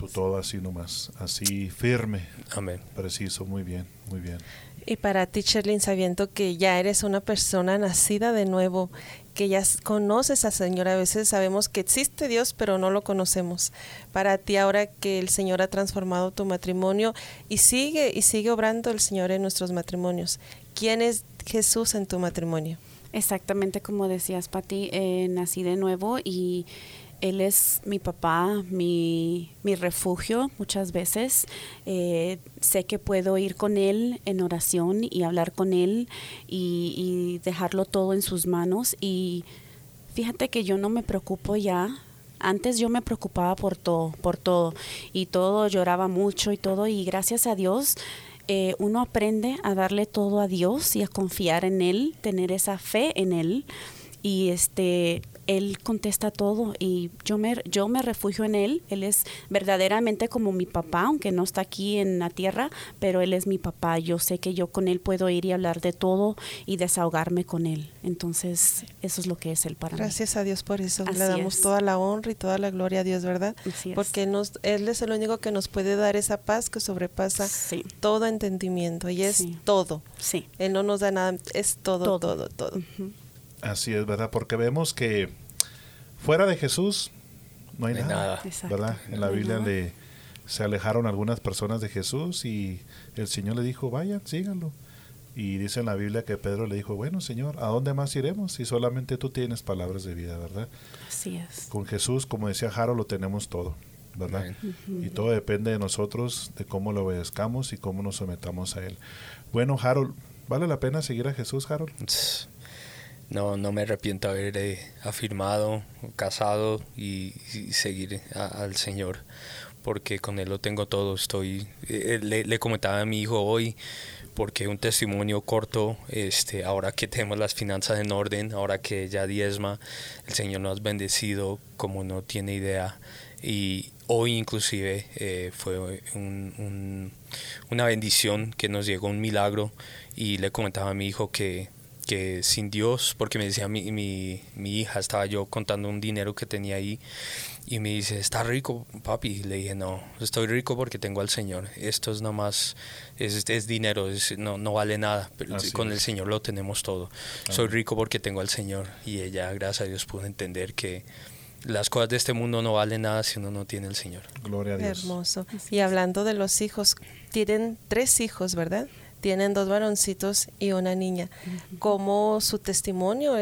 Tú todo así nomás, así firme. Amén. Preciso, muy bien, muy bien. Y para ti, Sherlyn, sabiendo que ya eres una persona nacida de nuevo, que ya conoces al Señor, a veces sabemos que existe Dios, pero no lo conocemos. Para ti, ahora que el Señor ha transformado tu matrimonio y sigue obrando el Señor en nuestros matrimonios, ¿quién es Jesús en tu matrimonio? Exactamente como decías, Pati, nací de nuevo y Él es mi papá, mi refugio muchas veces. Sé que puedo ir con Él en oración y hablar con Él y dejarlo todo en sus manos. Y fíjate que yo no me preocupo ya. Antes yo me preocupaba por todo. Y todo, lloraba mucho y todo. Y gracias a Dios, uno aprende a darle todo a Dios y a confiar en Él, tener esa fe en Él. Y Él contesta todo y yo me refugio en Él. Él es verdaderamente como mi papá, aunque no está aquí en la tierra, pero Él es mi papá. Yo sé que yo con Él puedo ir y hablar de todo y desahogarme con Él. Entonces, eso es lo que es Él para mí. Gracias a Dios por eso. Así Le damos es. toda la honra y toda la gloria a Dios, ¿verdad? Así es. Porque Él es el único que nos puede dar esa paz que sobrepasa todo entendimiento y es todo. Sí. Él no nos da nada, es todo. Uh-huh. Así es, ¿verdad? Porque vemos que fuera de Jesús no hay nada. ¿Verdad? En la Biblia se alejaron algunas personas de Jesús y el Señor le dijo, vayan, síganlo. Y dice en la Biblia que Pedro le dijo, bueno, Señor, ¿a dónde más iremos si solamente tú tienes palabras de vida, verdad? Así es. Con Jesús, como decía Harold, lo tenemos todo, ¿verdad? Uh-huh. Y todo depende de nosotros, de cómo lo obedezcamos y cómo nos sometamos a Él. Bueno, Harold, ¿vale la pena seguir a Jesús, Harold? No me arrepiento de haber afirmado, casado y seguir al Señor, porque con Él lo tengo todo. Le comentaba a mi hijo hoy, porque un testimonio corto, ahora que tenemos las finanzas en orden, ahora que ya diezma, el Señor nos ha bendecido como no tiene idea. Y hoy inclusive fue una bendición que nos llegó, un milagro, y le comentaba a mi hijo que sin Dios, porque me decía mi hija, estaba yo contando un dinero que tenía ahí y me dice, ¿estás rico, papi? Y le dije, no, estoy rico porque tengo al Señor. Esto es nada más, es dinero, no vale nada, pero con el Señor lo tenemos todo. Soy rico porque tengo al Señor. Y ella, gracias a Dios, pudo entender que las cosas de este mundo no valen nada si uno no tiene el Señor. Gloria a Dios. Hermoso. Y hablando de los hijos, tienen 3 hijos, ¿verdad? Tienen 2 varoncitos y una niña. Cómo su testimonio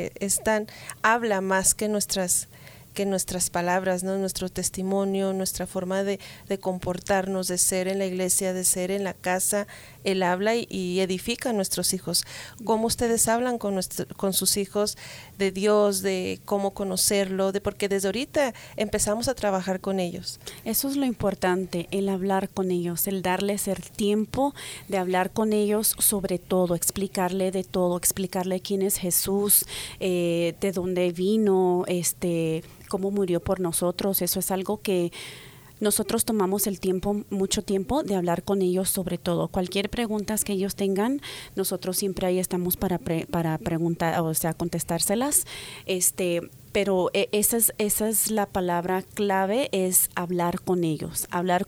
habla más que nuestras palabras, ¿no? Nuestro testimonio, nuestra forma de comportarnos, de ser en la iglesia, de ser en la casa. Él habla y edifica a nuestros hijos. ¿Cómo ustedes hablan con sus hijos de Dios, de cómo conocerlo? Porque desde ahorita empezamos a trabajar con ellos. Eso es lo importante, el hablar con ellos, el darles el tiempo de hablar con ellos sobre todo, explicarle de todo, explicarle quién es Jesús, de dónde vino, cómo murió por nosotros. Eso es algo que nosotros tomamos mucho tiempo de hablar con ellos sobre todo. Cualquier pregunta que ellos tengan, nosotros siempre ahí estamos para preguntar, o sea, contestárselas. Pero esa es la palabra clave, es hablar con ellos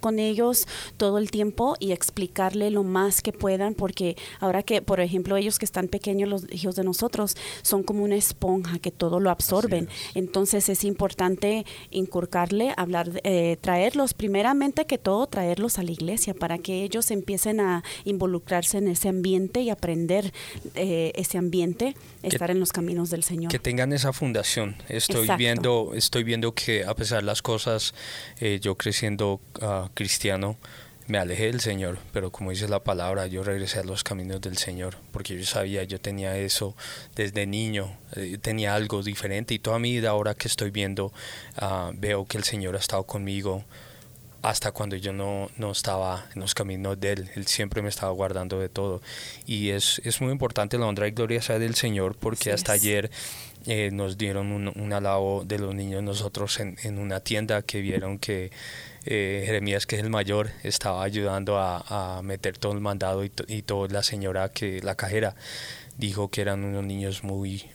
todo el tiempo y explicarle lo más que puedan, porque ahora que, por ejemplo, ellos que están pequeños, los hijos de nosotros, son como una esponja que todo lo absorben. Entonces es importante inculcarle, traerlos, primeramente que todo, traerlos a la iglesia para que ellos empiecen a involucrarse en ese ambiente y aprender ese ambiente, estar en los caminos del Señor. Que tengan esa fundación. Estoy viendo que a pesar de las cosas, yo creciendo cristiano, me alejé del Señor, pero como dice la palabra, yo regresé a los caminos del Señor, porque yo tenía eso desde niño, tenía algo diferente, y toda mi vida ahora que estoy viendo, veo que el Señor ha estado conmigo hasta cuando yo no estaba en los caminos de Él. Él siempre me estaba guardando de todo, y es muy importante. La honra y gloria sea del Señor, porque hasta ayer nos dieron un alabo de los niños nosotros en una tienda, que vieron que Jeremías, que es el mayor, estaba ayudando a meter todo el mandado, y toda la señora, la cajera, dijo que eran unos niños muy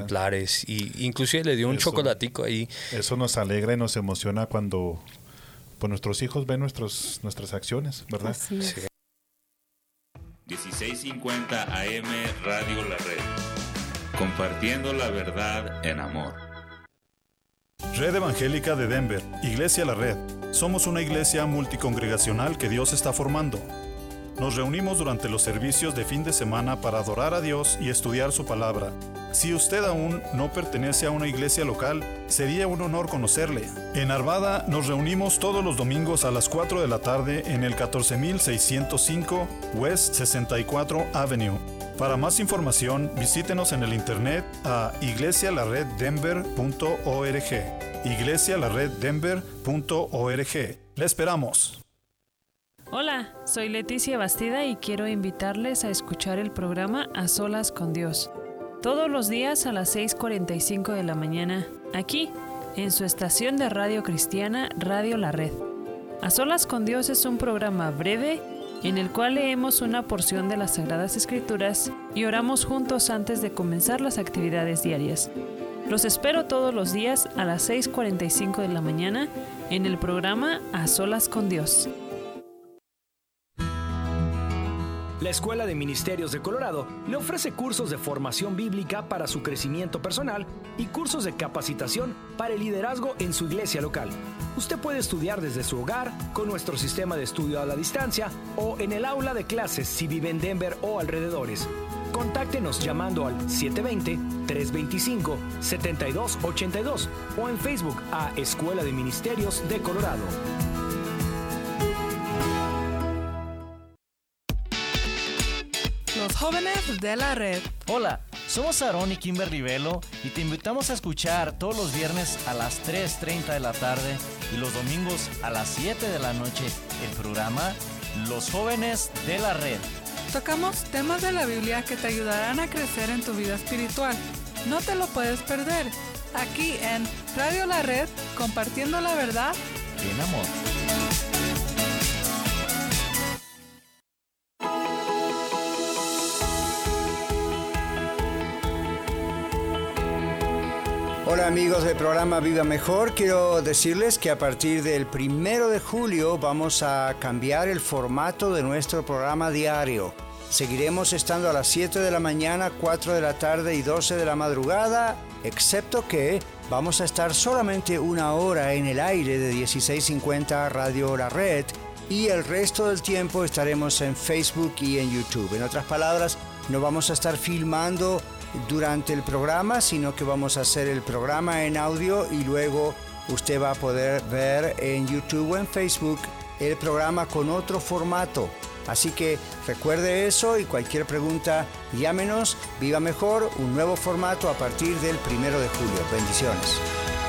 ejemplares, y inclusive le dio un chocolatico ahí. Eso nos alegra y nos emociona cuando pues nuestros hijos ven nuestras acciones, ¿verdad? Sí. 1650 AM Radio La Red. Compartiendo la verdad en amor. Red Evangélica de Denver, Iglesia La Red. Somos una iglesia multicongregacional que Dios está formando. Nos reunimos durante los servicios de fin de semana para adorar a Dios y estudiar su palabra. Si usted aún no pertenece a una iglesia local, sería un honor conocerle. En Arvada nos reunimos todos los domingos a las 4 de la tarde en el 14605 West 64 Avenue. Para más información, visítenos en el internet a iglesialareddenver.org. iglesialareddenver.org. ¡Le esperamos! Hola, soy Leticia Bastida y quiero invitarles a escuchar el programa A Solas con Dios. Todos los días a las 6:45 de la mañana, aquí, en su estación de radio cristiana, Radio La Red. A Solas con Dios es un programa breve en el cual leemos una porción de las Sagradas Escrituras y oramos juntos antes de comenzar las actividades diarias. Los espero todos los días a las 6:45 de la mañana en el programa A Solas con Dios. La Escuela de Ministerios de Colorado le ofrece cursos de formación bíblica para su crecimiento personal y cursos de capacitación para el liderazgo en su iglesia local. Usted puede estudiar desde su hogar con nuestro sistema de estudio a la distancia o en el aula de clases si vive en Denver o alrededores. Contáctenos llamando al 720-325-7282 o en Facebook a Escuela de Ministerios de Colorado. Los jóvenes de la red. Hola, somos Aarón y Kimberly Velo y te invitamos a escuchar todos los viernes a las 3:30 de la tarde y los domingos a las 7 de la noche el programa Los jóvenes de la red. Tocamos temas de la Biblia que te ayudarán a crecer en tu vida espiritual. No te lo puedes perder. Aquí en Radio La Red, compartiendo la verdad en amor. Hola amigos del programa Viva Mejor, quiero decirles que a partir del 1 de julio vamos a cambiar el formato de nuestro programa diario. Seguiremos estando a las 7 de la mañana, 4 de la tarde y 12 de la madrugada, excepto que vamos a estar solamente una hora en el aire de 1650 Radio La Red y el resto del tiempo estaremos en Facebook y en YouTube. En otras palabras, no vamos a estar filmando durante el programa, sino que vamos a hacer el programa en audio y luego usted va a poder ver en YouTube o en Facebook el programa con otro formato. Así que recuerde eso y cualquier pregunta, llámenos. Viva Mejor, un nuevo formato a partir del 1 de julio. Bendiciones.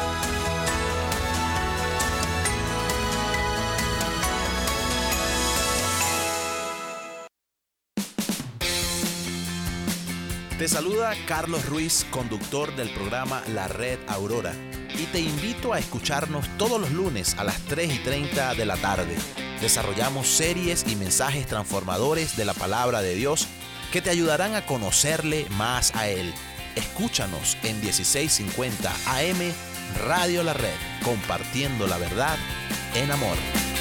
Te saluda Carlos Ruiz, conductor del programa La Red Aurora, y te invito a escucharnos todos los lunes a las 3:30 de la tarde. Desarrollamos series y mensajes transformadores de la palabra de Dios que te ayudarán a conocerle más a Él. Escúchanos en 1650 AM Radio La Red, compartiendo la verdad en amor.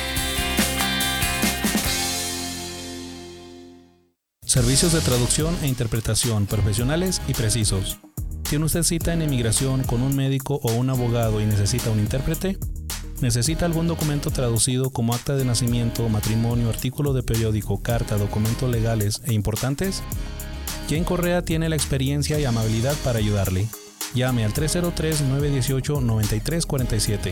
Servicios de traducción e interpretación profesionales y precisos. ¿Tiene usted cita en inmigración con un médico o un abogado y necesita un intérprete? ¿Necesita algún documento traducido como acta de nacimiento, matrimonio, artículo de periódico, carta, documentos legales e importantes? Jen Correa tiene la experiencia y amabilidad para ayudarle. Llame al 303-918-9347.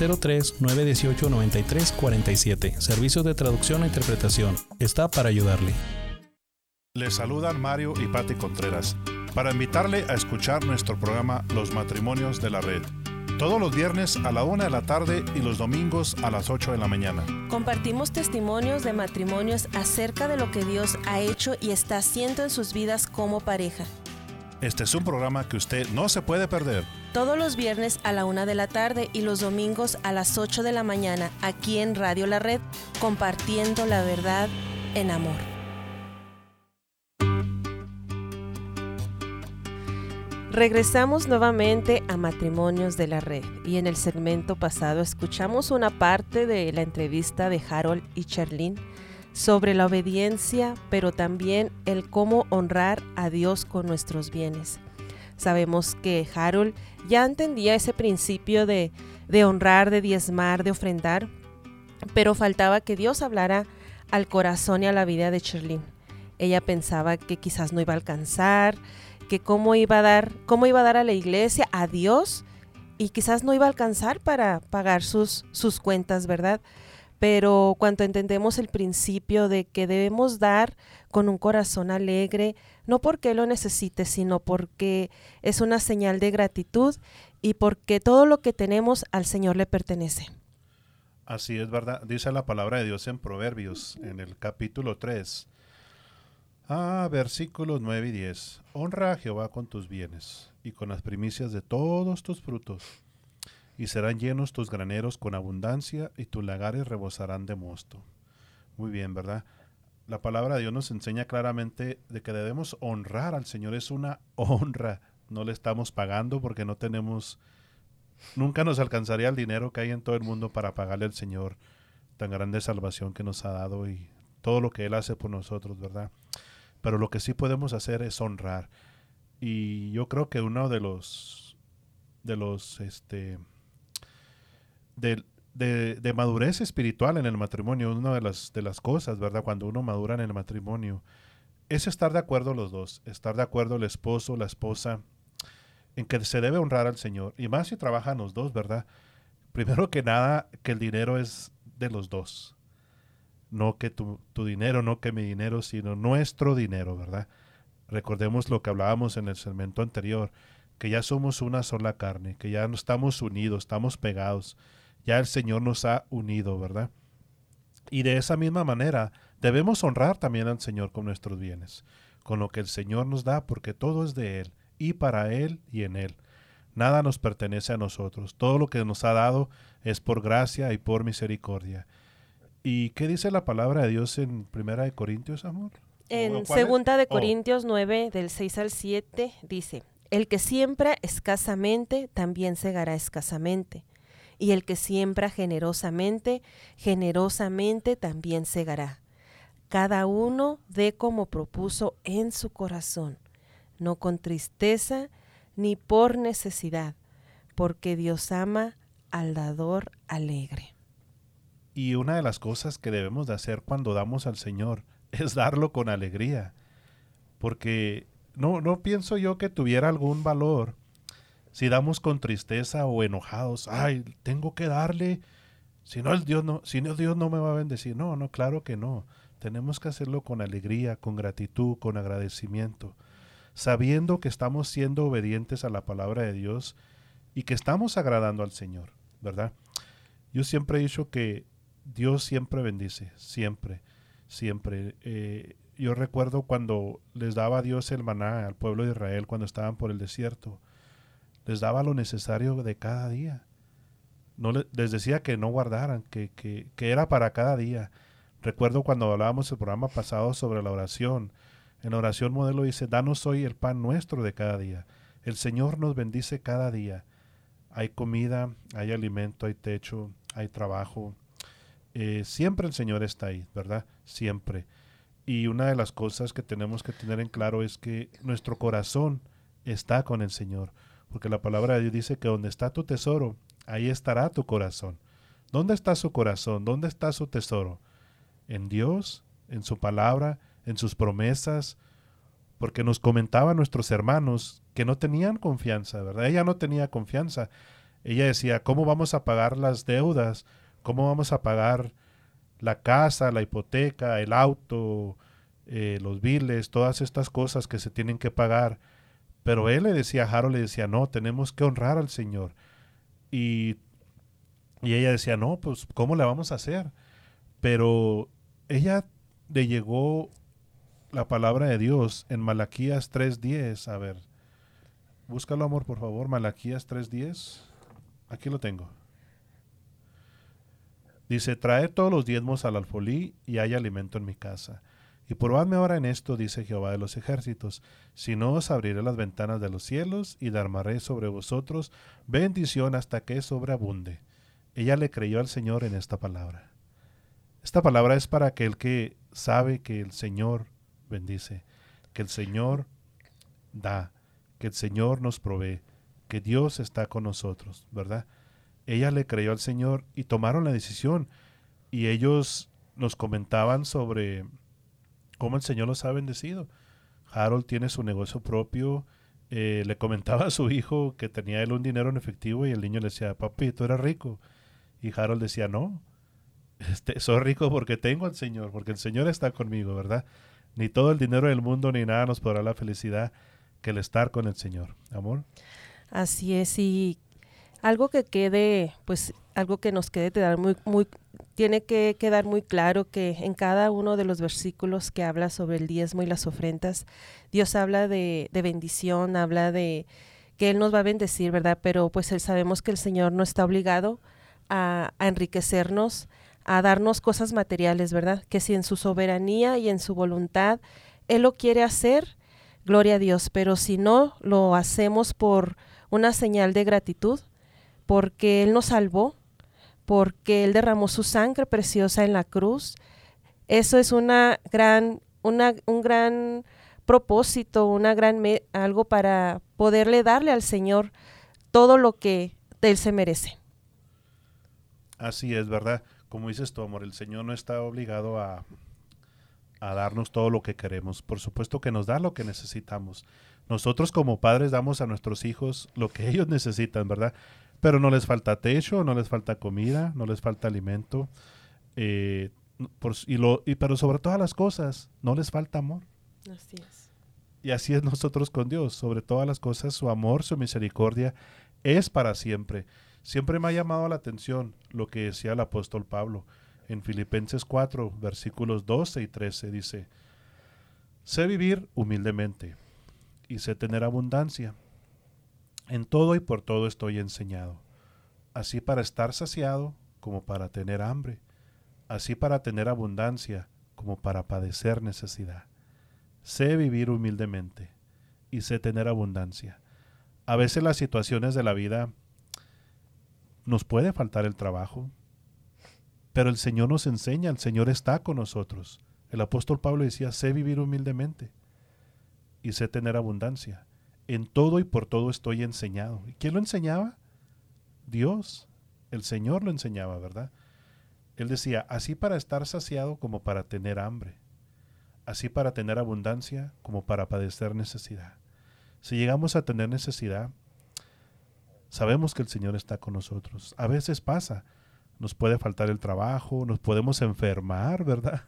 303-918-9347. Servicios de traducción e interpretación. Está para ayudarle. Les saludan Mario y Patti Contreras para invitarle a escuchar nuestro programa Los Matrimonios de la Red. Todos los viernes a la 1 de la tarde y los domingos a las 8 de la mañana. Compartimos testimonios de matrimonios acerca de lo que Dios ha hecho y está haciendo en sus vidas como pareja. Este es un programa que usted no se puede perder. Todos los viernes a la 1 de la tarde y los domingos a las 8 de la mañana, aquí en Radio La Red, compartiendo la verdad en amor. Regresamos nuevamente a Matrimonios de la Red y en el segmento pasado escuchamos una parte de la entrevista de Harold y Charlene sobre la obediencia, pero también el cómo honrar a Dios con nuestros bienes. Sabemos que Harold ya entendía ese principio de honrar, de diezmar, de ofrendar, pero faltaba que Dios hablara al corazón y a la vida de Charlene. Ella pensaba que quizás no iba a alcanzar, que cómo iba a dar a la iglesia, a Dios, y quizás no iba a alcanzar para pagar sus cuentas, ¿verdad? Pero cuando entendemos el principio de que debemos dar con un corazón alegre, no porque lo necesite, sino porque es una señal de gratitud y porque todo lo que tenemos al Señor le pertenece. Así es, ¿verdad? Dice la palabra de Dios en Proverbios, en el capítulo 3, versículos 9 y 10. Honra a Jehová con tus bienes y con las primicias de todos tus frutos, y serán llenos tus graneros con abundancia y tus lagares rebosarán de mosto. Muy bien, ¿verdad? La palabra de Dios nos enseña claramente de que debemos honrar al Señor. Es una honra. No le estamos pagando porque no tenemos, nunca nos alcanzaría el dinero que hay en todo el mundo para pagarle al Señor tan grande salvación que nos ha dado y todo lo que Él hace por nosotros, ¿verdad? Pero lo que sí podemos hacer es honrar. Y yo creo que uno de madurez espiritual en el matrimonio, una de las cosas, ¿verdad? Cuando uno madura en el matrimonio, es estar de acuerdo los dos, estar de acuerdo el esposo, la esposa, en que se debe honrar al Señor. Y más si trabajan los dos, ¿verdad? Primero que nada, que el dinero es de los dos. No que tu dinero, no que mi dinero, sino nuestro dinero, ¿verdad? Recordemos lo que hablábamos en el segmento anterior, que ya somos una sola carne, que ya no estamos unidos, estamos pegados. Ya el Señor nos ha unido, ¿verdad? Y de esa misma manera debemos honrar también al Señor con nuestros bienes, con lo que el Señor nos da, porque todo es de Él, y para Él y en Él. Nada nos pertenece a nosotros. Todo lo que nos ha dado es por gracia y por misericordia. ¿Y qué dice la palabra de Dios en 1 de Corintios, amor? En 2 de Corintios 9, del 6 al 7, dice: el que siembra escasamente, también segará escasamente. Y el que siembra generosamente, generosamente también segará. Cada uno dé como propuso en su corazón, no con tristeza ni por necesidad, porque Dios ama al dador alegre. Y una de las cosas que debemos de hacer cuando damos al Señor es darlo con alegría, porque no pienso yo que tuviera algún valor si damos con tristeza o enojados. Ay, tengo que darle, si no Dios no me va a bendecir. No, claro que no. Tenemos que hacerlo con alegría, con gratitud, con agradecimiento, sabiendo que estamos siendo obedientes a la palabra de Dios y que estamos agradando al Señor, ¿verdad? Yo siempre he dicho que Dios siempre bendice, siempre. Yo recuerdo cuando les daba Dios el maná al pueblo de Israel cuando estaban por el desierto. Les daba lo necesario de cada día. No les decía que no guardaran, que era para cada día. Recuerdo cuando hablábamos el programa pasado sobre la oración. En la oración modelo dice: danos hoy el pan nuestro de cada día. El Señor nos bendice cada día. Hay comida, hay alimento, hay techo, hay trabajo. Siempre el Señor está ahí, ¿verdad? Siempre. Y una de las cosas que tenemos que tener en claro es que nuestro corazón está con el Señor. Porque la palabra de Dios dice que donde está tu tesoro, ahí estará tu corazón. ¿Dónde está su corazón? ¿Dónde está su tesoro? En Dios, en su palabra, en sus promesas. Porque nos comentaban nuestros hermanos que no tenían confianza, ¿verdad? Ella no tenía confianza. Ella decía: ¿cómo vamos a pagar las deudas? ¿Cómo vamos a pagar la casa, la hipoteca, el auto, los biles, todas estas cosas que se tienen que pagar? Pero él le decía, Harold le decía: no, tenemos que honrar al Señor. Y ella decía: no, pues ¿cómo le vamos a hacer? Pero ella le llegó la palabra de Dios en Malaquías 3:10. A ver, búscalo, amor, por favor. Malaquías 3:10. Aquí lo tengo. Dice: traed todos los diezmos al alfolí y hay alimento en mi casa. Y probadme ahora en esto, dice Jehová de los ejércitos, si no os abriré las ventanas de los cielos y derramaré sobre vosotros bendición hasta que sobreabunde. Ella le creyó al Señor en esta palabra. Esta palabra es para aquel que sabe que el Señor bendice, que el Señor da, que el Señor nos provee, que Dios está con nosotros, ¿verdad? Ella le creyó al Señor y tomaron la decisión. Y ellos nos comentaban sobre cómo el Señor los ha bendecido. Harold tiene su negocio propio. Le comentaba a su hijo que tenía él un dinero en efectivo y el niño le decía, papi, tú eres rico. Y Harold decía, no, soy rico porque tengo al Señor, porque el Señor está conmigo, ¿verdad? Ni todo el dinero del mundo ni nada nos podrá la felicidad que el estar con el Señor. Amor. Así es, y algo que quede, pues algo que nos quede tiene que quedar muy claro que en cada uno de los versículos que habla sobre el diezmo y las ofrendas, Dios habla de bendición, habla de que Él nos va a bendecir, ¿verdad? Pero pues sabemos que el Señor no está obligado a enriquecernos, a darnos cosas materiales, ¿verdad? Que si en su soberanía y en su voluntad Él lo quiere hacer, gloria a Dios, pero si no, lo hacemos por una señal de gratitud, porque Él nos salvó, porque Él derramó su sangre preciosa en la cruz. Eso es un gran propósito, algo para poderle darle al Señor todo lo que Él se merece. Así es, ¿verdad? Como dices tú, amor, el Señor no está obligado a darnos todo lo que queremos. Por supuesto que nos da lo que necesitamos. Nosotros como padres damos a nuestros hijos lo que ellos necesitan, ¿verdad? Pero no les falta techo, no les falta comida, no les falta alimento. Pero sobre todas las cosas, no les falta amor. Así es. Y así es nosotros con Dios. Sobre todas las cosas, su amor, su misericordia es para siempre. Siempre me ha llamado la atención lo que decía el apóstol Pablo. En Filipenses 4, versículos 12 y 13 dice, sé vivir humildemente y sé tener abundancia. En todo y por todo estoy enseñado, así para estar saciado como para tener hambre, así para tener abundancia como para padecer necesidad. Sé vivir humildemente y sé tener abundancia. A veces las situaciones de la vida nos puede faltar el trabajo, pero el Señor nos enseña, el Señor está con nosotros. El apóstol Pablo decía, sé vivir humildemente y sé tener abundancia. En todo y por todo estoy enseñado. ¿Y quién lo enseñaba? Dios. El Señor lo enseñaba, ¿verdad? Él decía, así para estar saciado como para tener hambre. Así para tener abundancia como para padecer necesidad. Si llegamos a tener necesidad, sabemos que el Señor está con nosotros. A veces pasa, nos puede faltar el trabajo, nos podemos enfermar, ¿verdad?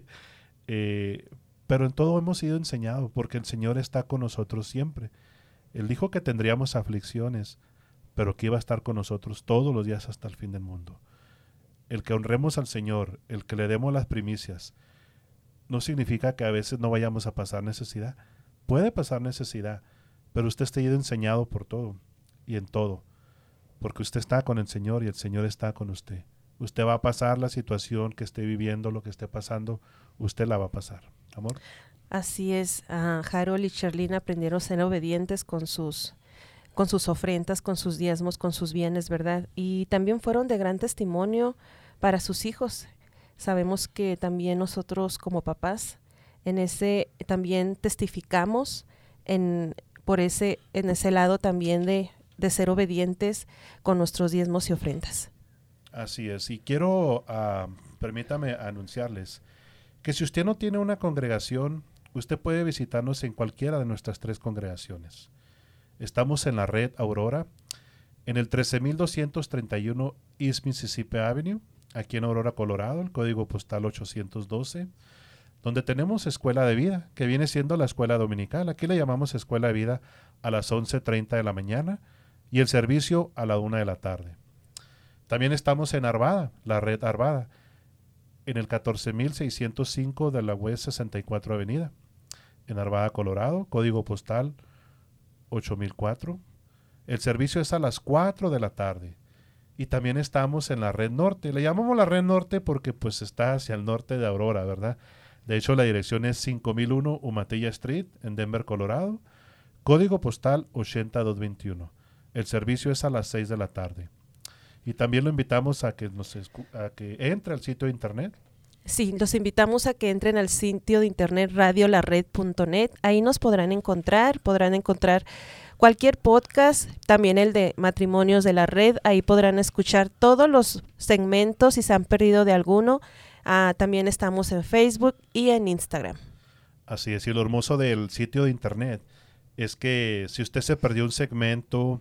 Pero en todo hemos sido enseñados porque el Señor está con nosotros siempre. Él dijo que tendríamos aflicciones, pero que iba a estar con nosotros todos los días hasta el fin del mundo. El que honremos al Señor, el que le demos las primicias, no significa que a veces no vayamos a pasar necesidad. Puede pasar necesidad, pero usted está enseñado por todo y en todo, porque usted está con el Señor y el Señor está con usted. Usted va a pasar la situación que esté viviendo, lo que esté pasando, usted la va a pasar. Amor. Así es, Harold y Sherlyn aprendieron a ser obedientes con sus ofrendas, con sus diezmos, con sus bienes, ¿verdad? Y también fueron de gran testimonio para sus hijos. Sabemos que también nosotros como papás también testificamos en ese lado también de ser obedientes con nuestros diezmos y ofrendas. Así es, y quiero, permítame anunciarles que si usted no tiene una congregación, usted puede visitarnos en cualquiera de nuestras 3 congregaciones. Estamos en la red Aurora, en el 13231 East Mississippi Avenue, aquí en Aurora, Colorado, el código postal 812, donde tenemos escuela de vida, que viene siendo la escuela dominical. Aquí le llamamos escuela de vida a las 11:30 de la mañana y el servicio a la 1 de la tarde. También estamos en Arvada, la red Arvada, en el 14605 de la West 64 Avenida, en Arvada, Colorado, código postal 8004. El servicio es a las 4 de la tarde. Y también estamos en la red norte. Le llamamos la red norte porque pues está hacia el norte de Aurora, ¿verdad? De hecho, la dirección es 5001 Umatilla Street en Denver, Colorado. Código postal 80221. El servicio es a las 6 de la tarde. Y también lo invitamos a que entre al sitio de internet. Sí, los invitamos a que entren al sitio de internet radiolared.net. Ahí nos podrán encontrar cualquier podcast, también el de Matrimonios de la Red. Ahí podrán escuchar todos los segmentos si se han perdido de alguno. También estamos en Facebook y en Instagram. Así es, y lo hermoso del sitio de internet es que si usted se perdió un segmento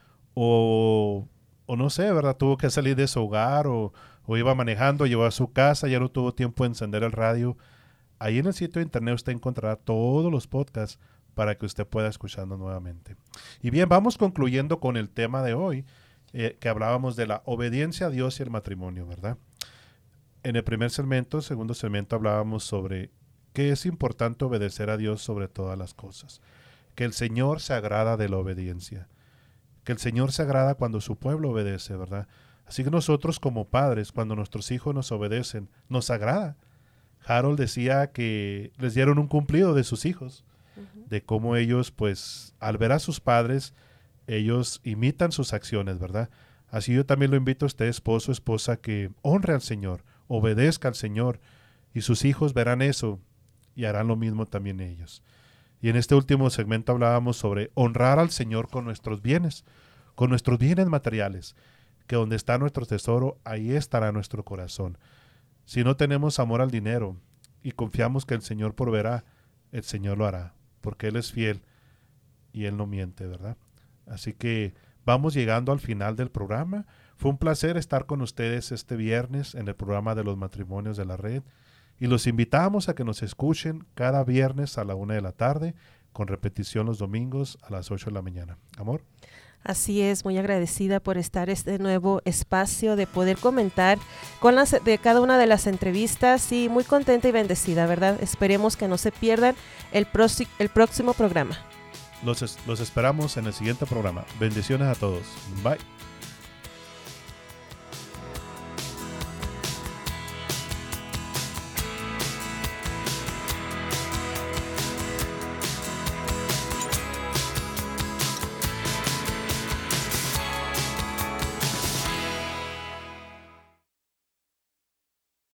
o no sé, ¿verdad? Tuvo que salir de su hogar o iba manejando, llegó a su casa, ya no tuvo tiempo de encender el radio. Ahí en el sitio de internet usted encontrará todos los podcasts para que usted pueda escucharnos nuevamente. Y bien, vamos concluyendo con el tema de hoy, que hablábamos de la obediencia a Dios y el matrimonio, ¿verdad? En el segundo segmento hablábamos sobre que es importante obedecer a Dios sobre todas las cosas, que el Señor se agrada de la obediencia, que el Señor se agrada cuando su pueblo obedece, ¿verdad? Así que nosotros como padres, cuando nuestros hijos nos obedecen, nos agrada. Harold decía que les dieron un cumplido de sus hijos, de cómo ellos, pues, al ver a sus padres, ellos imitan sus acciones, ¿verdad? Así yo también lo invito a usted, esposo, esposa, que honre al Señor, obedezca al Señor, y sus hijos verán eso y harán lo mismo también ellos. Y en este último segmento hablábamos sobre honrar al Señor con nuestros bienes materiales, que donde está nuestro tesoro, ahí estará nuestro corazón. Si no tenemos amor al dinero y confiamos que el Señor proveerá, el Señor lo hará, porque Él es fiel y Él no miente, ¿verdad? Así que vamos llegando al final del programa. Fue un placer estar con ustedes este viernes en el programa de los matrimonios de la red. Y los invitamos a que nos escuchen cada viernes a la 1 de la tarde, con repetición los domingos a las 8 de la mañana. Amor. Así es, muy agradecida por estar este nuevo espacio, de poder comentar de cada una de las entrevistas, y muy contenta y bendecida, ¿verdad? Esperemos que no se pierdan el próximo programa. Los esperamos en el siguiente programa. Bendiciones a todos. Bye.